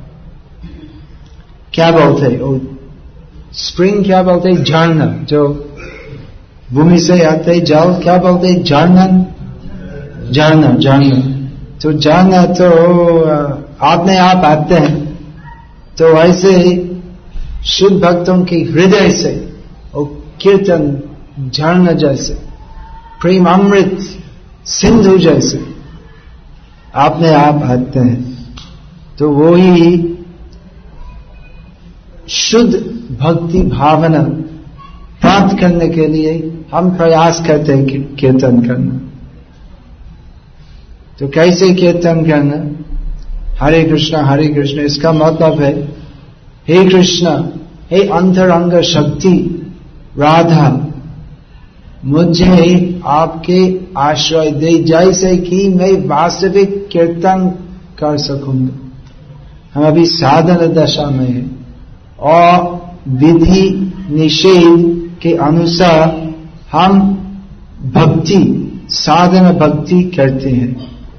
क्या बोलते हैं, वो स्प्रिंग क्या बोलते हैं, झरना जो भूमि से आते हैं जल, क्या बोलते हैं, झरना झरना झरना तो झरना तो अपने आप आते हैं। तो ऐसे शुद्ध भक्तों के हृदय से और कीर्तन झरना जैसे, प्रेम अमृत सिंधु जैसे अपने आप आते हैं। तो वो ही शुद्ध भक्ति भावना प्राप्त करने के लिए हम प्रयास करते हैं कीर्तन करना। तो कैसे कीर्तन करना, हरे कृष्णा हरे कृष्णा, इसका मतलब है हे कृष्णा, हे अंतरंग शक्ति राधा, मुझे आपके आश्रय दे, जैसे कि मैं वास्तविक कीर्तन कर सकूंगा। हम अभी साधन दशा में है और विधि निषेध के अनुसार हम भक्ति साधन भक्ति करते हैं।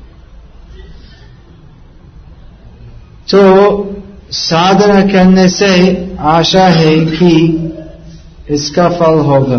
तो साधना करने से आशा है कि इसका फल होगा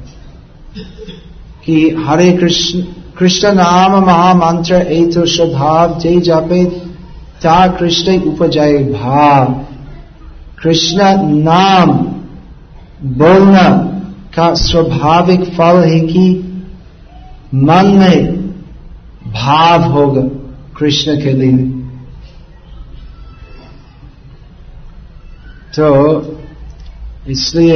कि हरे कृष्ण कृष्ण नाम महामंत्र एतो स्वभाव, जय जापे ता कृष्ण उपजाए भाव। कृष्ण नाम बोलना का स्वाभाविक फल है कि मन में भाव होगा कृष्ण के लिए। तो इसलिए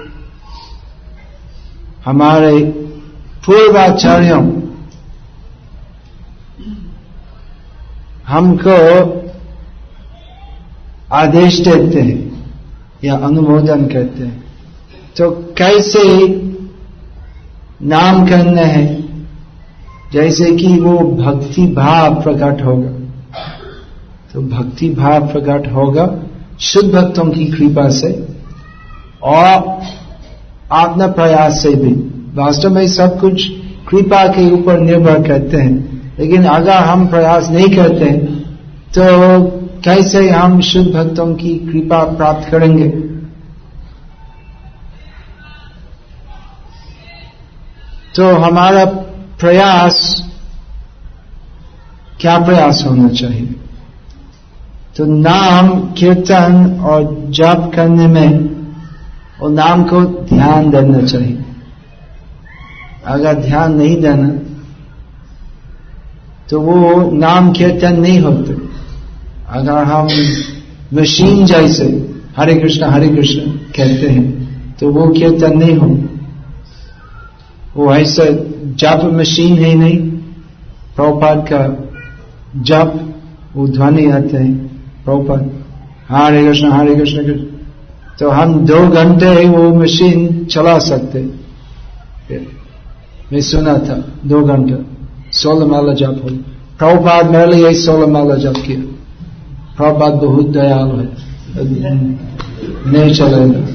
हमारे पूर्वाचार्यों हमको आदेश देते हैं या अनुमोदन करते हैं। तो कैसे नाम करना है, जैसे कि वो भक्ति भाव प्रकट होगा। तो भक्ति भाव प्रकट होगा शुद्ध भक्तों की कृपा से और अपना प्रयास से भी। वास्तव में सब कुछ कृपा के ऊपर निर्भर करते हैं, लेकिन अगर हम प्रयास नहीं करते तो कैसे हम शुद्ध भक्तों की कृपा प्राप्त करेंगे। तो हमारा प्रयास क्या प्रयास होना चाहिए, तो नाम कीर्तन और जप करने में और नाम को ध्यान देना चाहिए। अगर ध्यान नहीं देना तो वो नाम कीर्तन नहीं होते। अगर हम मशीन जैसे हरे कृष्ण हरे कृष्ण कहते हैं तो वो कीर्तन नहीं हो। वो ऐसा जप मशीन है नहीं। प्रभुपाद का जप वो ध्वनि आते हैं, प्रभुपाद हरे कृष्ण हरे कृष्ण कृष्ण, तो हम दो घंटे वो मशीन चला सकते। मैं सुना था दो घंटे सोलह माला जप हो। प्रभुपाद मेरे लिए सोलह माला जप किया। प्रभुपाद बहुत दयालु है, नहीं चलेगा।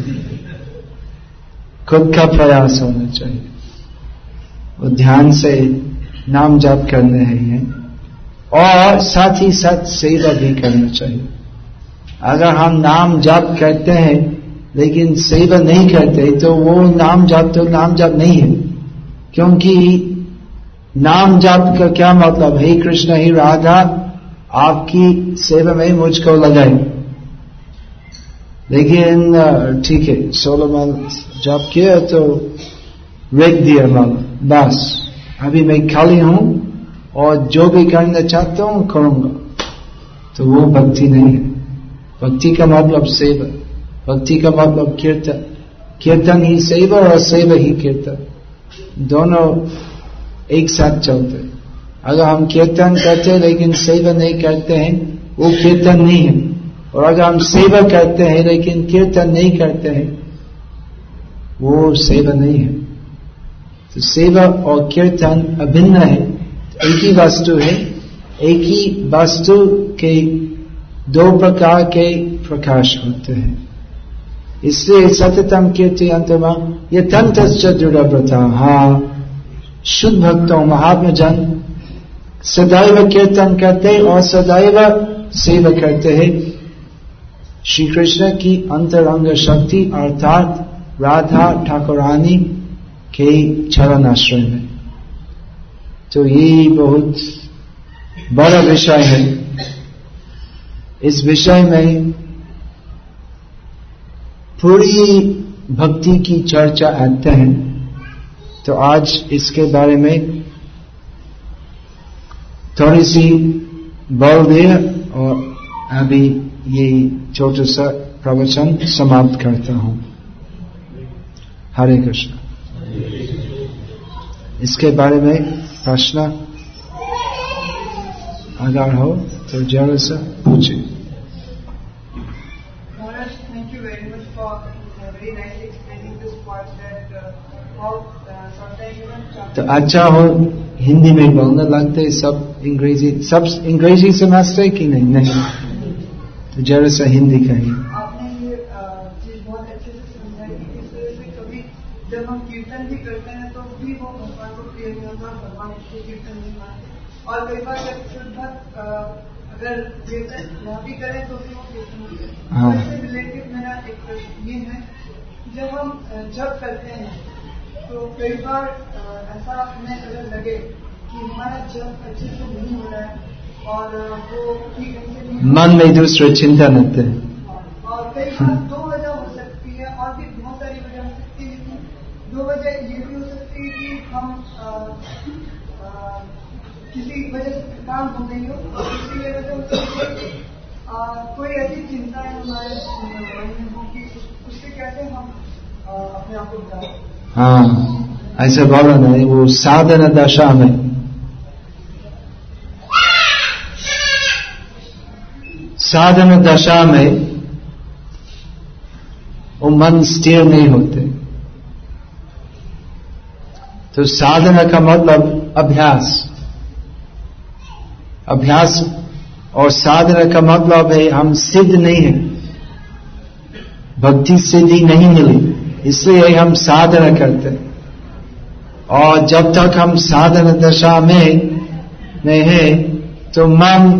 खुद का प्रयास होना चाहिए। वो ध्यान से नाम जप करने हैं। और साथ ही साथ सेवा भी करना चाहिए। अगर हम नाम जाप करते हैं लेकिन सेवा नहीं करते तो वो नाम जाप तो नाम जाप नहीं है, क्योंकि नाम जाप का क्या मतलब, हे कृष्ण हे राधा आपकी सेवा में मुझको लगाए। लेकिन ठीक है, सोलह माल जाप किया तो रेख दिया माल, बस अभी मैं खाली हूं और जो भी करना चाहता हूं करूंगा, तो वो भक्ति नहीं है। भक्ति का मतलब सेवा, भक्ति का मतलब कीर्तन, कीर्तन ही सेवा और सेवा ही कीर्तन, दोनों एक साथ चलते। अगर हम कीर्तन करते हैं लेकिन सेवा नहीं करते हैं वो कीर्तन नहीं है, और अगर हम सेवा करते हैं लेकिन कीर्तन नहीं करते हैं वो सेवा नहीं है। तो सेवा और कीर्तन अभिन्न है, एक ही वस्तु है, एक ही वस्तु के दो प्रकार के प्रकाश होते हैं। इसलिए सततम कीर्ति अंतमा ये तंतश्च दृढ़व्रता। हाँ, शुद्ध भक्तों महात्मा जन सदैव कीर्तन करते और सदैव सेवा करते हैं श्री कृष्ण की अंतरंग शक्ति अर्थात राधा ठाकुरानी के चरण आश्रय में। तो ये बहुत बड़ा विषय है। इस विषय में पूरी भक्ति की चर्चा आते हैं, तो आज इसके बारे में थोड़ी सी बोल दिया और अभी ये छोटा सा प्रवचन समाप्त करता हूं। हरे कृष्ण। इसके बारे में प्रश्न अगर हो तो जरा सा पूछे। Thank you very much for uh, very nicely explaining this part that uh, how uh, sometimes even तो अच्छा हो हिंदी में बोलने लगते, सब अंग्रेजी सब अंग्रेजी समझते कि नहीं? नहीं, तो जरा सा हिंदी कहिए। आपने ये चीज बहुत अच्छे से समझाई कि इस तरह से कभी जब हम कीर्तन भी करते हैं तो भी वो भगवान को प्रिय नहीं होता, भगवान उसको कीर्तन नहीं मानते, और कई बार जब शुद्ध भक्त अगर कीर्तन न भी करें तो भी वो कीर्तन नहीं करते। हाँ। इससे रिलेटेड मेरा एक प्रश्न ये है, जब हम जप करते हैं तो कई बार ऐसा हमें अगर लगे कि हमारा जप अच्छे से नहीं हो रहा है और वो ठीक से नहीं, मन में दूसरे चिंता रहते हैं, और कई बार दो वजह हो सकती है और भी बहुत सारी वजह हो सकती है, लेकिन दो वजह ये भी हो सकती है कि हम आ, आ, किसी वजह से काम हो गई हो, और किसी वजह हो सकती है कोई ऐसी चिंता है हमारे मन में हो कि उससे कैसे हम आ, अपने आप को बचाएं। हाँ, ऐसा बोला नहीं, वो साधन दशा में साधन दशा में वो मन स्थिर नहीं होते। तो साधना का मतलब अभ्यास, अभ्यास और साधना का मतलब है हम सिद्ध नहीं है, भक्ति सिद्धि नहीं मिली, इसलिए हम साधना करते हैं। और जब तक हम साधना दशा में में है तो मन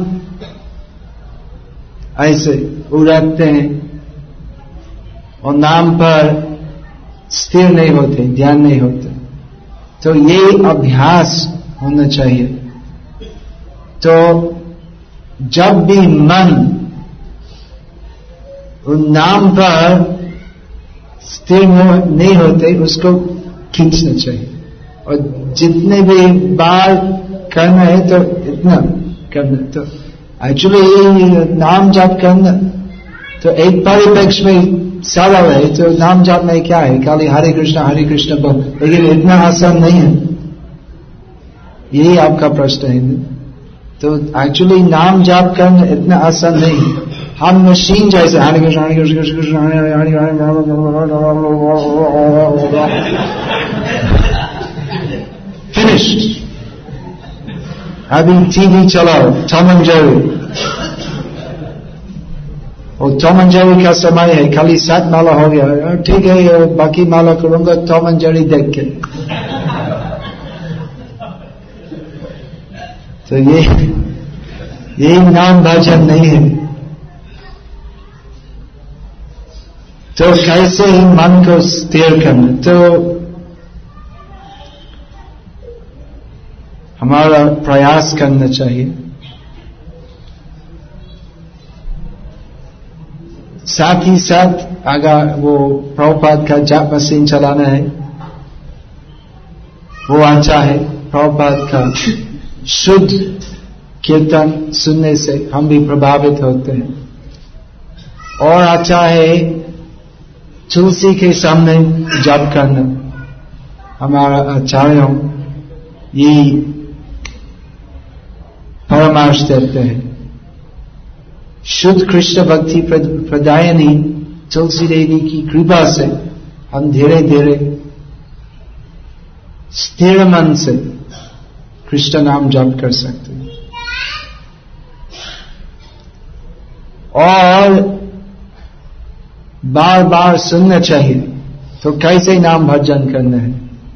ऐसे उड़ाते हैं और नाम पर स्थिर नहीं होते, ध्यान नहीं होते। तो ये अभ्यास होना चाहिए। तो जब भी मन उन नाम पर स्थिर नहीं होते उसको खींचना चाहिए, और जितने भी बार करना है तो इतना करना। तो एक्चुअली नाम जाप करना तो एक परिप्रेक्ष्य में सरल है, तो नाम जाप में क्या है, खाली हरे कृष्ण हरे कृष्ण बोल, लेकिन इतना आसान नहीं है। यही आपका प्रश्न है। तो एक्चुअली नाम जाप करना इतना आसान नहीं है। हम मशीन जैसे हरे कृष्ण हरे कृष्ण कृष्ण कृष्ण हरे हरे हरे फिनिश्ड। अभी टीवी चलाओ, टॉम एंड जेरी, और टॉम एंड जेरी का समय है, खाली सात माला हो गया, ठीक है बाकी माला करूंगा टॉम एंड जेरी देख के। तो ये यही नाम भजन नहीं है। तो कैसे ही मन को स्थिर करना, तो हमारा प्रयास करना चाहिए। साथ ही साथ अगर वो प्रभुपाद का जाप मशीन चलाना है वो अच्छा है। प्रभुपाद का शुद्ध कीर्तन सुनने से हम भी प्रभावित होते हैं। और अच्छा है तुलसी के सामने जाप करना। हमारा आचार्यों ये परामर्श देते हैं। शुद्ध कृष्ण भक्ति प्रदायनी तुलसी देवी की कृपा से हम धीरे धीरे स्थिर मन से कृष्ण नाम जप कर सकते हैं। और बार बार सुनना चाहिए। तो कैसे नाम भजन करना है,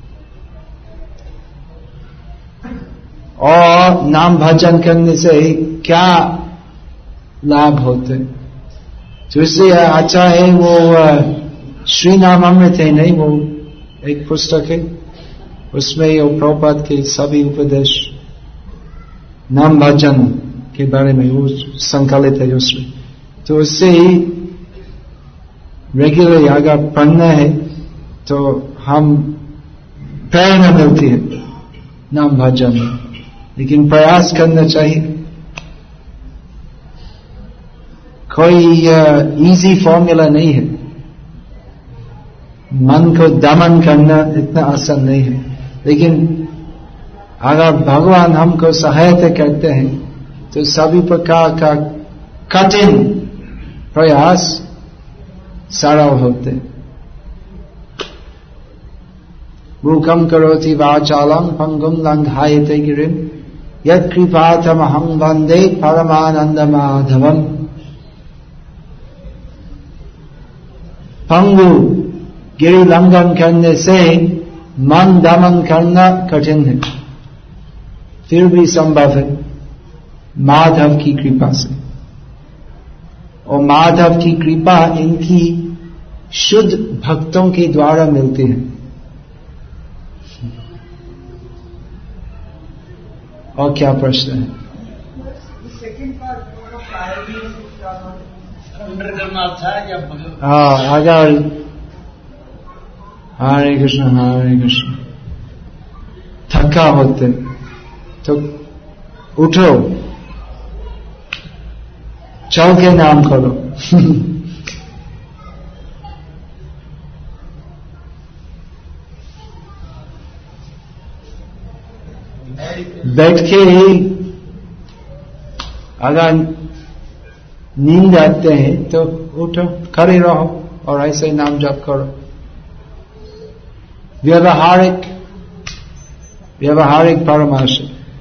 और नाम भजन करने से क्या लाभ होते। तो इसलिए अच्छा है वो श्री नाम अमृत है नहीं, वो एक पुस्तक है, उसमें वो प्रभुपाद के सभी उपदेश नाम भजन के बारे में वो संकलित है उसमें। तो उससे ही रेगुलर अगर पढ़ना है तो हम प्रेरणा मिलती है नाम भजन में। लेकिन प्रयास करना चाहिए। कोई इजी फॉर्मूला नहीं है। मन को दमन करना इतना आसान नहीं है। लेकिन अगर भगवान हमको सहायता करते हैं तो सभी प्रकार का कठिन प्रयास सरल होते। मूकं करोति वाचालं पंगुं लंघयते गिरिं यत्कृपातमहं वन्दे परमानंदमाधवम्। पंगु गिरि लंघन करने से मन दमन करना कठिन है, फिर भी संभव है माधव की कृपा से। और माधव की कृपा इनकी शुद्ध भक्तों के द्वारा मिलती है। और क्या प्रश्न है? हाँ, अगर हरे कृष्ण हरे कृष्ण थका होते तो उठो, चल के नाम करो। बैठ के ही अगर नींद आते हैं तो उठो, खड़े रहो और ऐसे ही नाम जप करो। व्यवहारिक व्यवहारिक परामर्श।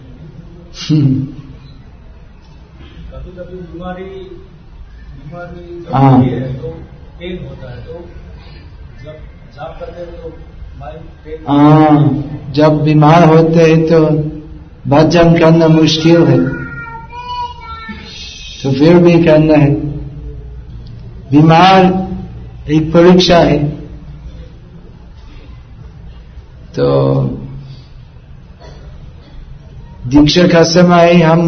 कभी कभी बीमारी बीमारी जब होती है तो पेन होता है, तो जब जाप करते हैं तो माइंड पेन। हाँ, जब बीमार होते हैं तो भजन करना मुश्किल है, तो फिर भी करना है। बीमार एक परीक्षा है, तो दीक्षा का समय हम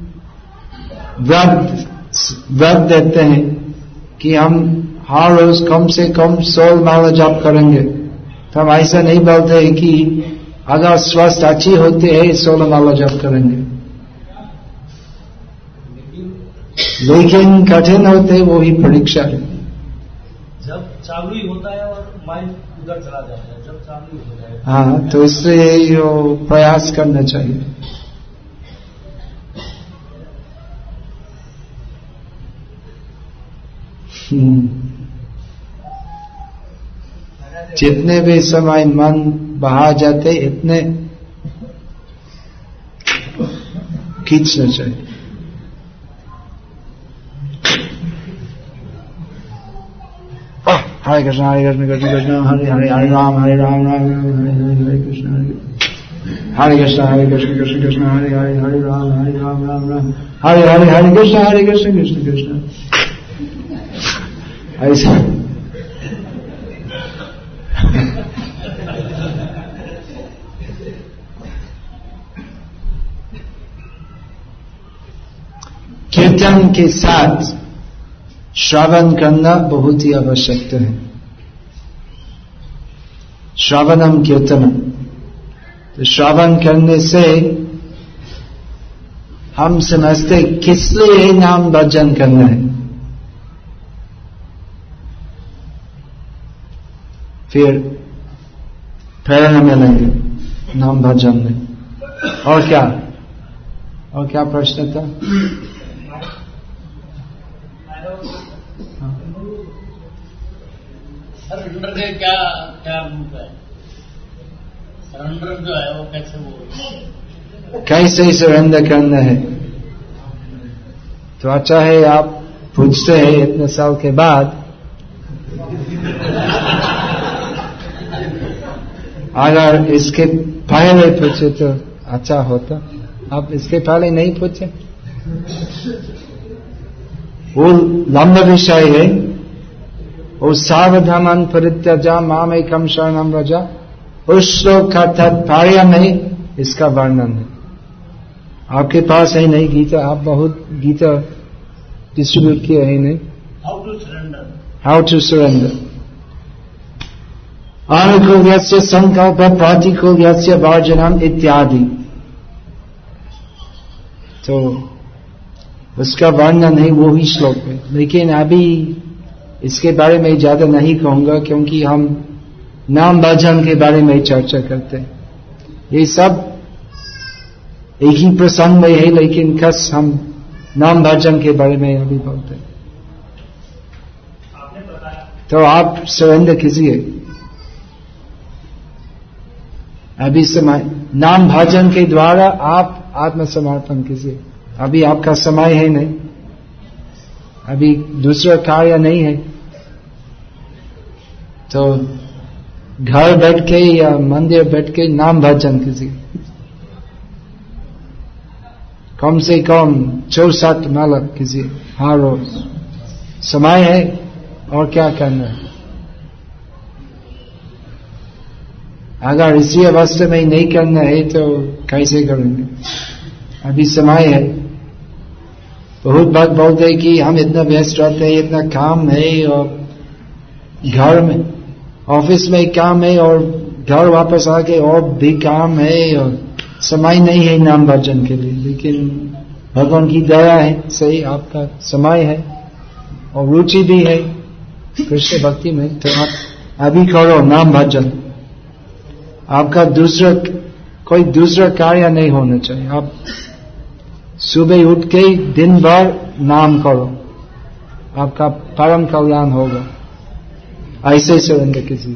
व्रत व्रत देते हैं कि हम हर रोज कम से कम सोलह माला जप करेंगे। तो हम ऐसा नहीं बोलते हैं कि अगर स्वास्थ्य अच्छी होती है सोलह माला जप करेंगे, लेकिन कठिन होते वो ही परीक्षा है। जब चालू ही होता है और माइंड उधर चला जाता है, जब चालू ही होता है। हाँ, तो इसलिए वो प्रयास करना चाहिए। जितने भी समय मन बहा जाते इतने खींचना चाहिए। हरे कृष्ण हरे कृष्ण कृष्ण कृष्ण हरे हरे हरे राम हरे राम राम राम हरे हरे हरे कृष्ण हरे। हरे कृष्ण हरे कृष्ण कृष्ण कृष्ण हरे हरे हरे राम हरे राम राम राम हरे हरे हरे कृष्ण हरे कृष्ण कृष्ण कृष्ण। ऐसा कीर्तन के साथ श्रवण करना बहुत ही आवश्यक है। श्रवणम कीर्तनम, तो श्रवण करने से हम समझते किस लिए नाम भजन करना है, फिर प्रेरणा मिलेंगे नाम भजन में। और क्या और क्या प्रश्न था? सरेंडर के क्या क्या रूप है? सरेंडर जो है वो कैसे वो कैसे सरेंडर करना है? तो अच्छा है आप पूछते हैं इतने साल के बाद। अगर इसके पहले पूछे तो अच्छा होता। आप इसके पहले नहीं पूछे, वो लंबा विषय है। और सावधान परित्यजा माम एकम शरणम व्रज, उस श्लोक का तात्पर्य में इसका वर्णन है। आपके पास है नहीं गीता, आप बहुत गीता डिस्ट्रीब्यूट किए है नहीं। How to surrender, how to surrender अनुकूल्यस्य संकल्प प्रतिकूल्यस्य वर्जनम इत्यादि। तो उसका वर्णन है वो ही श्लोक है, लेकिन अभी इसके बारे में ज्यादा नहीं कहूंगा क्योंकि हम नाम भजन के बारे में चर्चा करते हैं। ये सब एक ही प्रसंग में है, लेकिन कस हम नाम भजन के बारे में अभी बोलते हैं। तो आप सरेंडर कीजिए अभी समय, नाम भजन के द्वारा आप आत्मसमर्पण कीजिए। अभी आपका समय है नहीं, अभी दूसरा कार्य नहीं है, तो घर बैठ के या मंदिर बैठ के नाम भजन कीजिए। कम से कम चौसठ माला कीजिए हर रोज। समय है और क्या करना है। अगर इसी अवस्था में नहीं करना है तो कैसे करेंगे? अभी समय है। बहुत बात बोलते हैं कि हम इतना व्यस्त रहते हैं, इतना काम है, और घर में ऑफिस में काम है, और घर वापस आके और भी काम है, और समय नहीं है नाम भजन के लिए। लेकिन भगवान की दया है, सही आपका समय है और रुचि भी है कृष्ण भक्ति में, तो आप अभी करो नाम भजन। आपका दूसरा कोई दूसरा कार्य नहीं होना चाहिए। आप सुबह उठ के दिन भर नाम करो, आपका परम कल्याण होगा। ऐसे सरेंडर कीजिए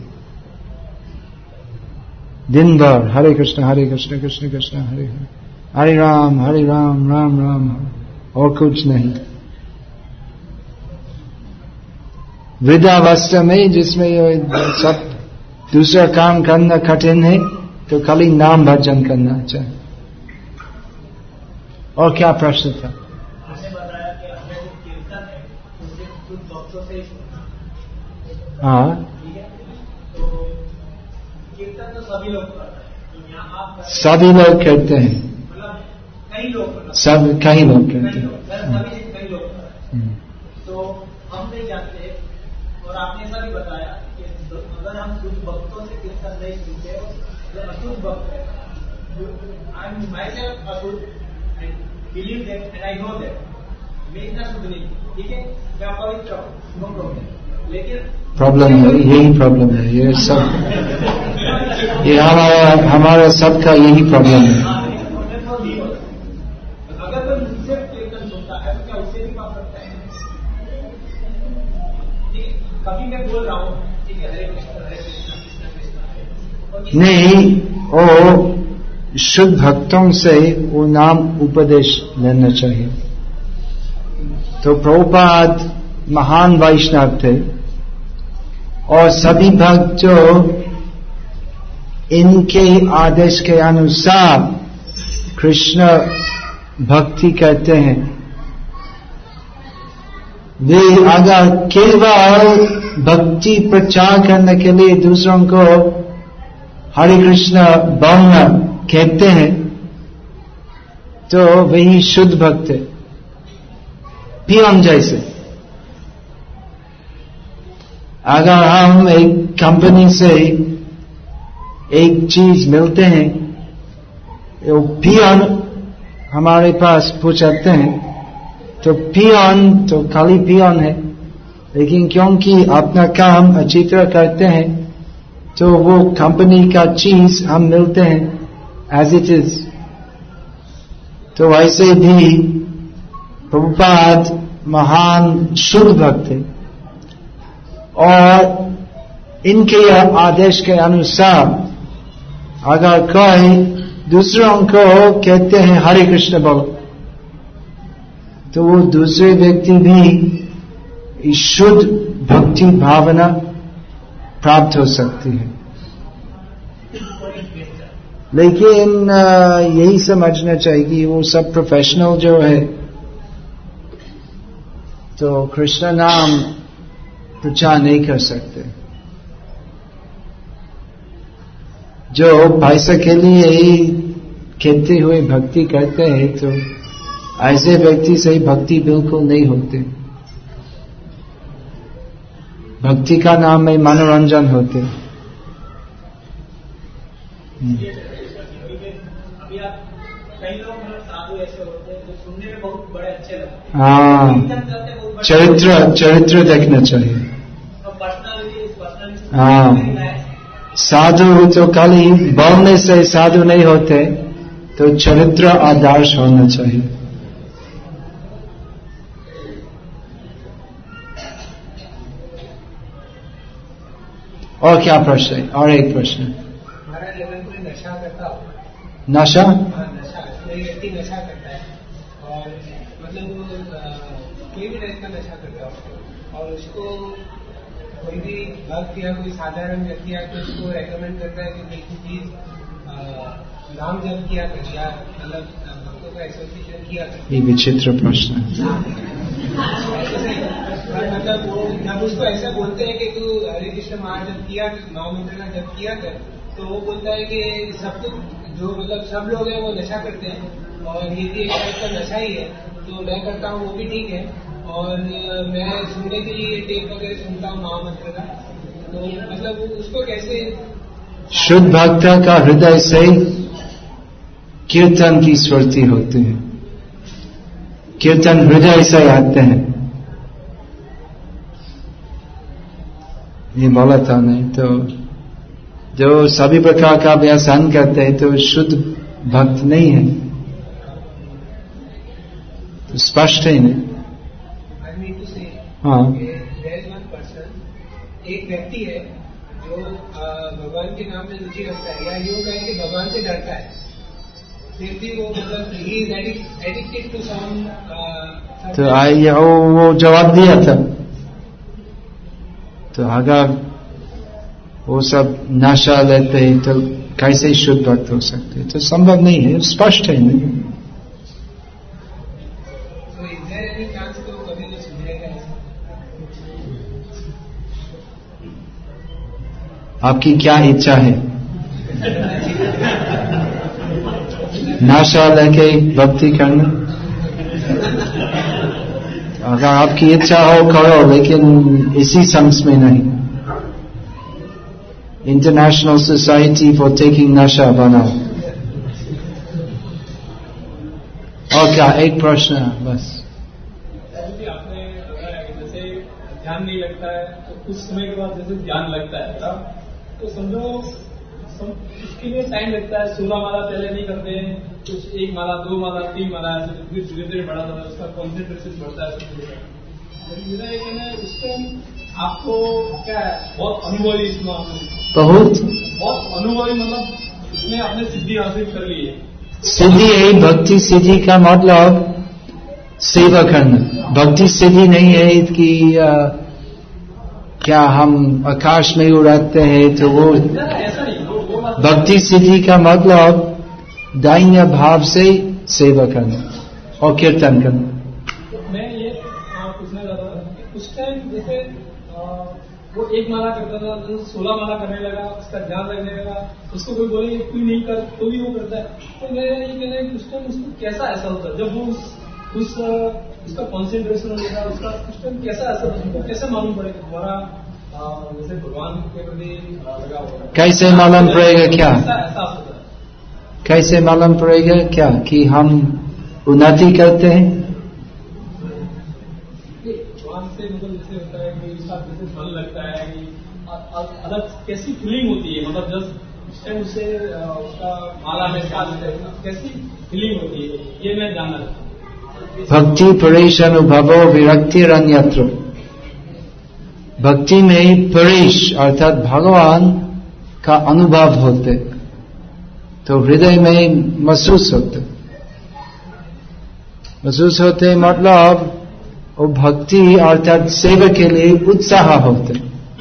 दिन भर। हरे कृष्ण हरे कृष्ण कृष्ण कृष्ण हरे हरे, हरे राम हरे राम राम राम हरे, और कुछ नहीं। वृद्धावस्था में जिसमें सब दूसरा काम करना कठिन है, तो खाली नाम भजन करना चाहिए। और क्या प्रश्न था? आपने बताया कि हमें जो कीर्तन है उससे कुछ भक्तों से ही सुनना। हाँ, ठीक है, तो कीर्तन तो सभी लोग करते हैं, तो यहाँ आप सभी लोग करते हैं, मतलब कई लोग सब कई लोग करते हैं। सभी कई लोग करते हैं, तो हम नहीं जानते। और आपने ऐसा भी बताया कि अगर हम कुछ भक्तों से कीर्तन नहीं सुनते, अगर अशुद्ध भक्त है, आई एम माई सेल्फ अशुद्ध, I believe that and I know that मैं इतना शुद्ध नहीं, ठीक है, मैं पवित्र हूँ, नो प्रॉब्लम। लेकिन प्रॉब्लम है, यही प्रॉब्लम है, ये सब ये हमारा हमारा सबका यही प्रॉब्लम है। अगर कोई मुझसे कीर्तन सुनता है तो क्या उससे भी पाप करता है? कभी मैं बोल रहा हूँ, ठीक है, हरे कृष्ण हरे कृष्ण कृष्ण कृष्ण, नहीं, वो शुद्ध भक्तों से वो नाम उपदेश लेना चाहिए। तो प्रभुपाद महान वैष्णव थे, और सभी भक्त जो इनके आदेश के अनुसार कृष्ण भक्ति करते हैं। वे अगर केवल भक्ति प्रचार करने के लिए दूसरों को हरे कृष्ण बोलना कहते हैं तो वही शुद्ध भक्त है। पियन जैसे अगर हम एक कंपनी से एक चीज मिलते हैं, वो पियन हमारे पास पहुंचाते हैं, तो पियन तो खाली पियन है, लेकिन क्योंकि अपना काम अच्छी तरह करते हैं तो वो कंपनी का चीज हम मिलते हैं एज इट इज। तो वैसे भी प्रभुपाद महान शुद्ध भक्त है और इनके आदेश के अनुसार अगर कोई दूसरों को कहते हैं हरे कृष्ण बोलो, तो वो दूसरे व्यक्ति भी शुद्ध भक्ति भावना प्राप्त हो सकती है। लेकिन यही समझना चाहिए कि वो सब प्रोफेशनल जो है तो कृष्ण नाम प्रचार नहीं कर सकते। जो पैसा के लिए ही कहते हुए भक्ति करते हैं तो ऐसे व्यक्ति से भक्ति बिल्कुल नहीं होते। भक्ति का नाम में मनोरंजन होते। हाँ, चरित्र चरित्र देखना चाहिए। हाँ, साधु तो खाली बोलने से साधु नहीं होते, तो चरित्र आदर्श होना चाहिए। और क्या प्रश्न है? और एक प्रश्न। हमारा लेवल कोई नशा करता हो? नशा? हाँ, नशा। कोई व्यक्ति नशा करता है और मतलब कोई भी टाइप का नशा करता हो और उसको कोई भी भक्त या कोई साधारण व्यक्ति आके उसको रेकमेंड करता है कि देखिए प्लीज नाम जप किया कर या मतलब भक्तों का एसोसिएशन किया कर। ये विचित्र प्रश्न है। मतलब वो जब उसको ऐसा बोलते हैं कि तू हरे कृष्ण महाजप किया महामंत्र का जप किया कर, तो वो बोलता है कि सब तो जो मतलब सब लोग हैं वो नशा करते हैं और ये भी एक टाइप का नशा ही है, तो मैं करता हूँ वो भी ठीक है और मैं सुनने के लिए टेप वगैरह सुनता हूँ महामंत्र का, तो मतलब उसको कैसे। शुद्ध भक्त का हृदय से कीर्तन की स्फूर्ति होती है, कीर्तन हृदय से आते हैं। ये बोला था नहीं, तो जो सभी प्रकार का व्यसन करते हैं तो शुद्ध भक्त नहीं है, तो स्पष्ट है नहीं। हाँ, एक व्यक्ति है जो भगवान के नाम में रुचि रखता है या यूँ कहें कि भगवान से डरता है, फिर भी वो मतलब ही इज एडिक्टेड टू सम। तो आई वो जवाब दिया था। तो अगर वो सब नशा लेते हैं तो कैसे शुद्ध भक्त हो सकते, तो संभव नहीं है, स्पष्ट है नहीं। आपकी क्या इच्छा है? नशा लेके भक्ति करना? अगर आपकी इच्छा हो करो, लेकिन इसी संस में नहीं। इंटरनेशनल सोसाइटी फॉर टेकिंग नशा बनाओ। और क्या एक प्रश्न है बस। आपने जैसे ध्यान नहीं लगता है तो कुछ समय के बाद जैसे ध्यान लगता है तब तो समझो इसके लिए टाइम लगता है। सोलह माला पहले नहीं करते हैं, कुछ एक माला दो माला तीन माला ऐसे फिर धीरे धीरे बढ़ा जाता है, उसका कॉन्सेंट्रेशन बढ़ता है। मेरा ये कहना है उस टाइम आपको क्या है बहुत अनुभवी इसमें बहुत बहुत अनुभवी मतलब इसमें आपने सिद्धि हासिल कर ली है। सिद्धि है भक्ति सिद्धि का मतलब सेवा करना। भक्ति सिद्धि नहीं है कि आ, क्या हम आकाश में उड़ाते हैं तो वो ऐसा नहीं, वो बात भक्ति सिद्धि का मतलब दाहिने भाव से सेवा करना और कीर्तन करना। मैं ये पूछना चाहता था कि उस टाइम जैसे वो एक माला करता था तो सोलह माला करने लगा, उसका ध्यान रखने लगा, उसको कोई बोले कोई नहीं कर तो भी वो करता है। तो मेरा ये कहना है कि उस टाइम उसको कैसा ऐसा होता है जब वो उस, उस उसका कॉन्सेंट्रेशन होगा, उसका उस टाइम कैसा ऐसा होता है, कैसे मालूम पड़ेगा हमारा जैसे भगवान के प्रति लगा होगा? कैसे मालूम पड़ेगा क्या? ऐसा होता है कैसे मालूम पड़ेगा क्या कि हम उन्नति करते हैं? भगवान से मतलब जैसे होता है कि उसका जैसे मन लगता है कि अलग कैसी फीलिंग होती है, मतलब जब उस टाइम उसे उसका माला में कैसी फीलिंग होती है, ये मैं जानना चाहता हूँ। भक्ति परेश अनुभवो विरक्ति अन्यत्र। भक्ति में परेश अर्थात भगवान का अनुभव होते तो हृदय में महसूस होते महसूस होते मतलब वो भक्ति अर्थात सेवा के लिए उत्साह होते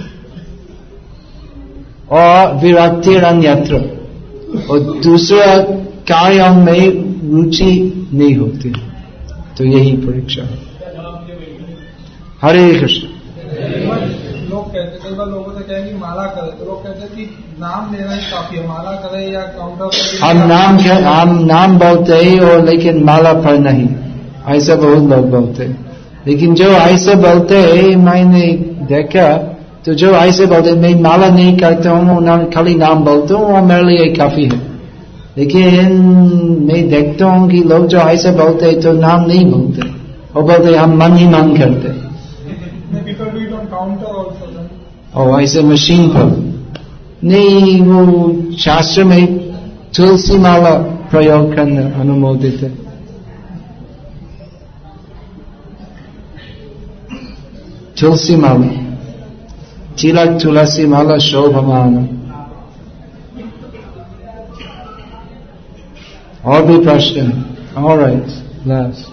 और विरक्ति अन्यत्र और दूसरा कार्यों में रुचि नहीं होती। तो यही परीक्षा है। हरे कृष्ण। लोग कहते कई बार लोगों से कहेंगे माला करे तो लोग कहते हैं कि नाम लेना ही काफी है, माला करे या काउंटर हम नाम हम नाम बोलते ही और लेकिन माला पर नहीं, ऐसा बहुत लोग बोलते। लेकिन जो ऐसे बोलते मैंने देखा तो जो ऐसे बोलते मैं माला नहीं करता हूँ, खाली नाम बोलता हूँ और मेरे लिए काफी है। लेकिन मैं देखता हूँ कि लोग जो ऐसे बोलते तो नाम नहीं बोलते और बोलते हम मन ही मन करते। और ऐसे मशीन पर नहीं, वो शास्त्र में तुलसी माला प्रयोग करना अनुमोदित है। तुलसी माला तिलक तुलसी माला शोभमान। और भी प्रश्न है? Alright, last.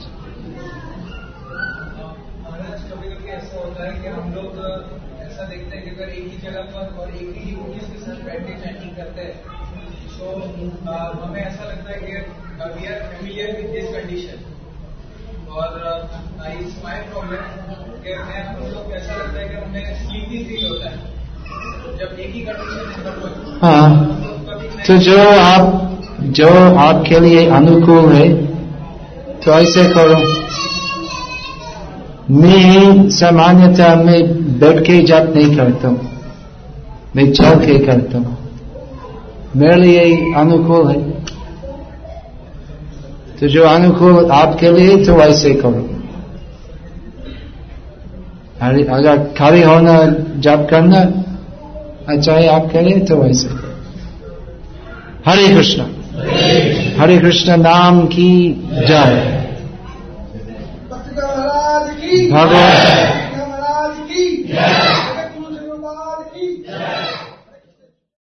कभी कभी ऐसा होता है कि हम लोग ऐसा देखते हैं कि अगर एक ही जगह पर और एक ही ऑडियंस के साथ बैठ के चैटिंग करते हैं तो हमें ऐसा लगता है कि we are familiar with this condition और इट्स माय प्रॉब्लम कि मैं हम लोग ऐसा लगता है कि हमें स्लीपी फील होता है जब एक ही कंडीशन। हाँ, तो जो आप जो आपके लिए अनुकूल है तो ऐसे करो। मैं सामान्यतः मैं बैठ के जप नहीं करता हूँ, मैं चल के करता हूँ, मेरे लिए अनुकूल है। तो जो अनुकूल आपके लिए तो ऐसे करो। अगर खड़े होना जप करना अच्छा है आपके लिए तो ऐसे करो। हरे कृष्ण। हरे कृष्ण नाम की जय। भगवान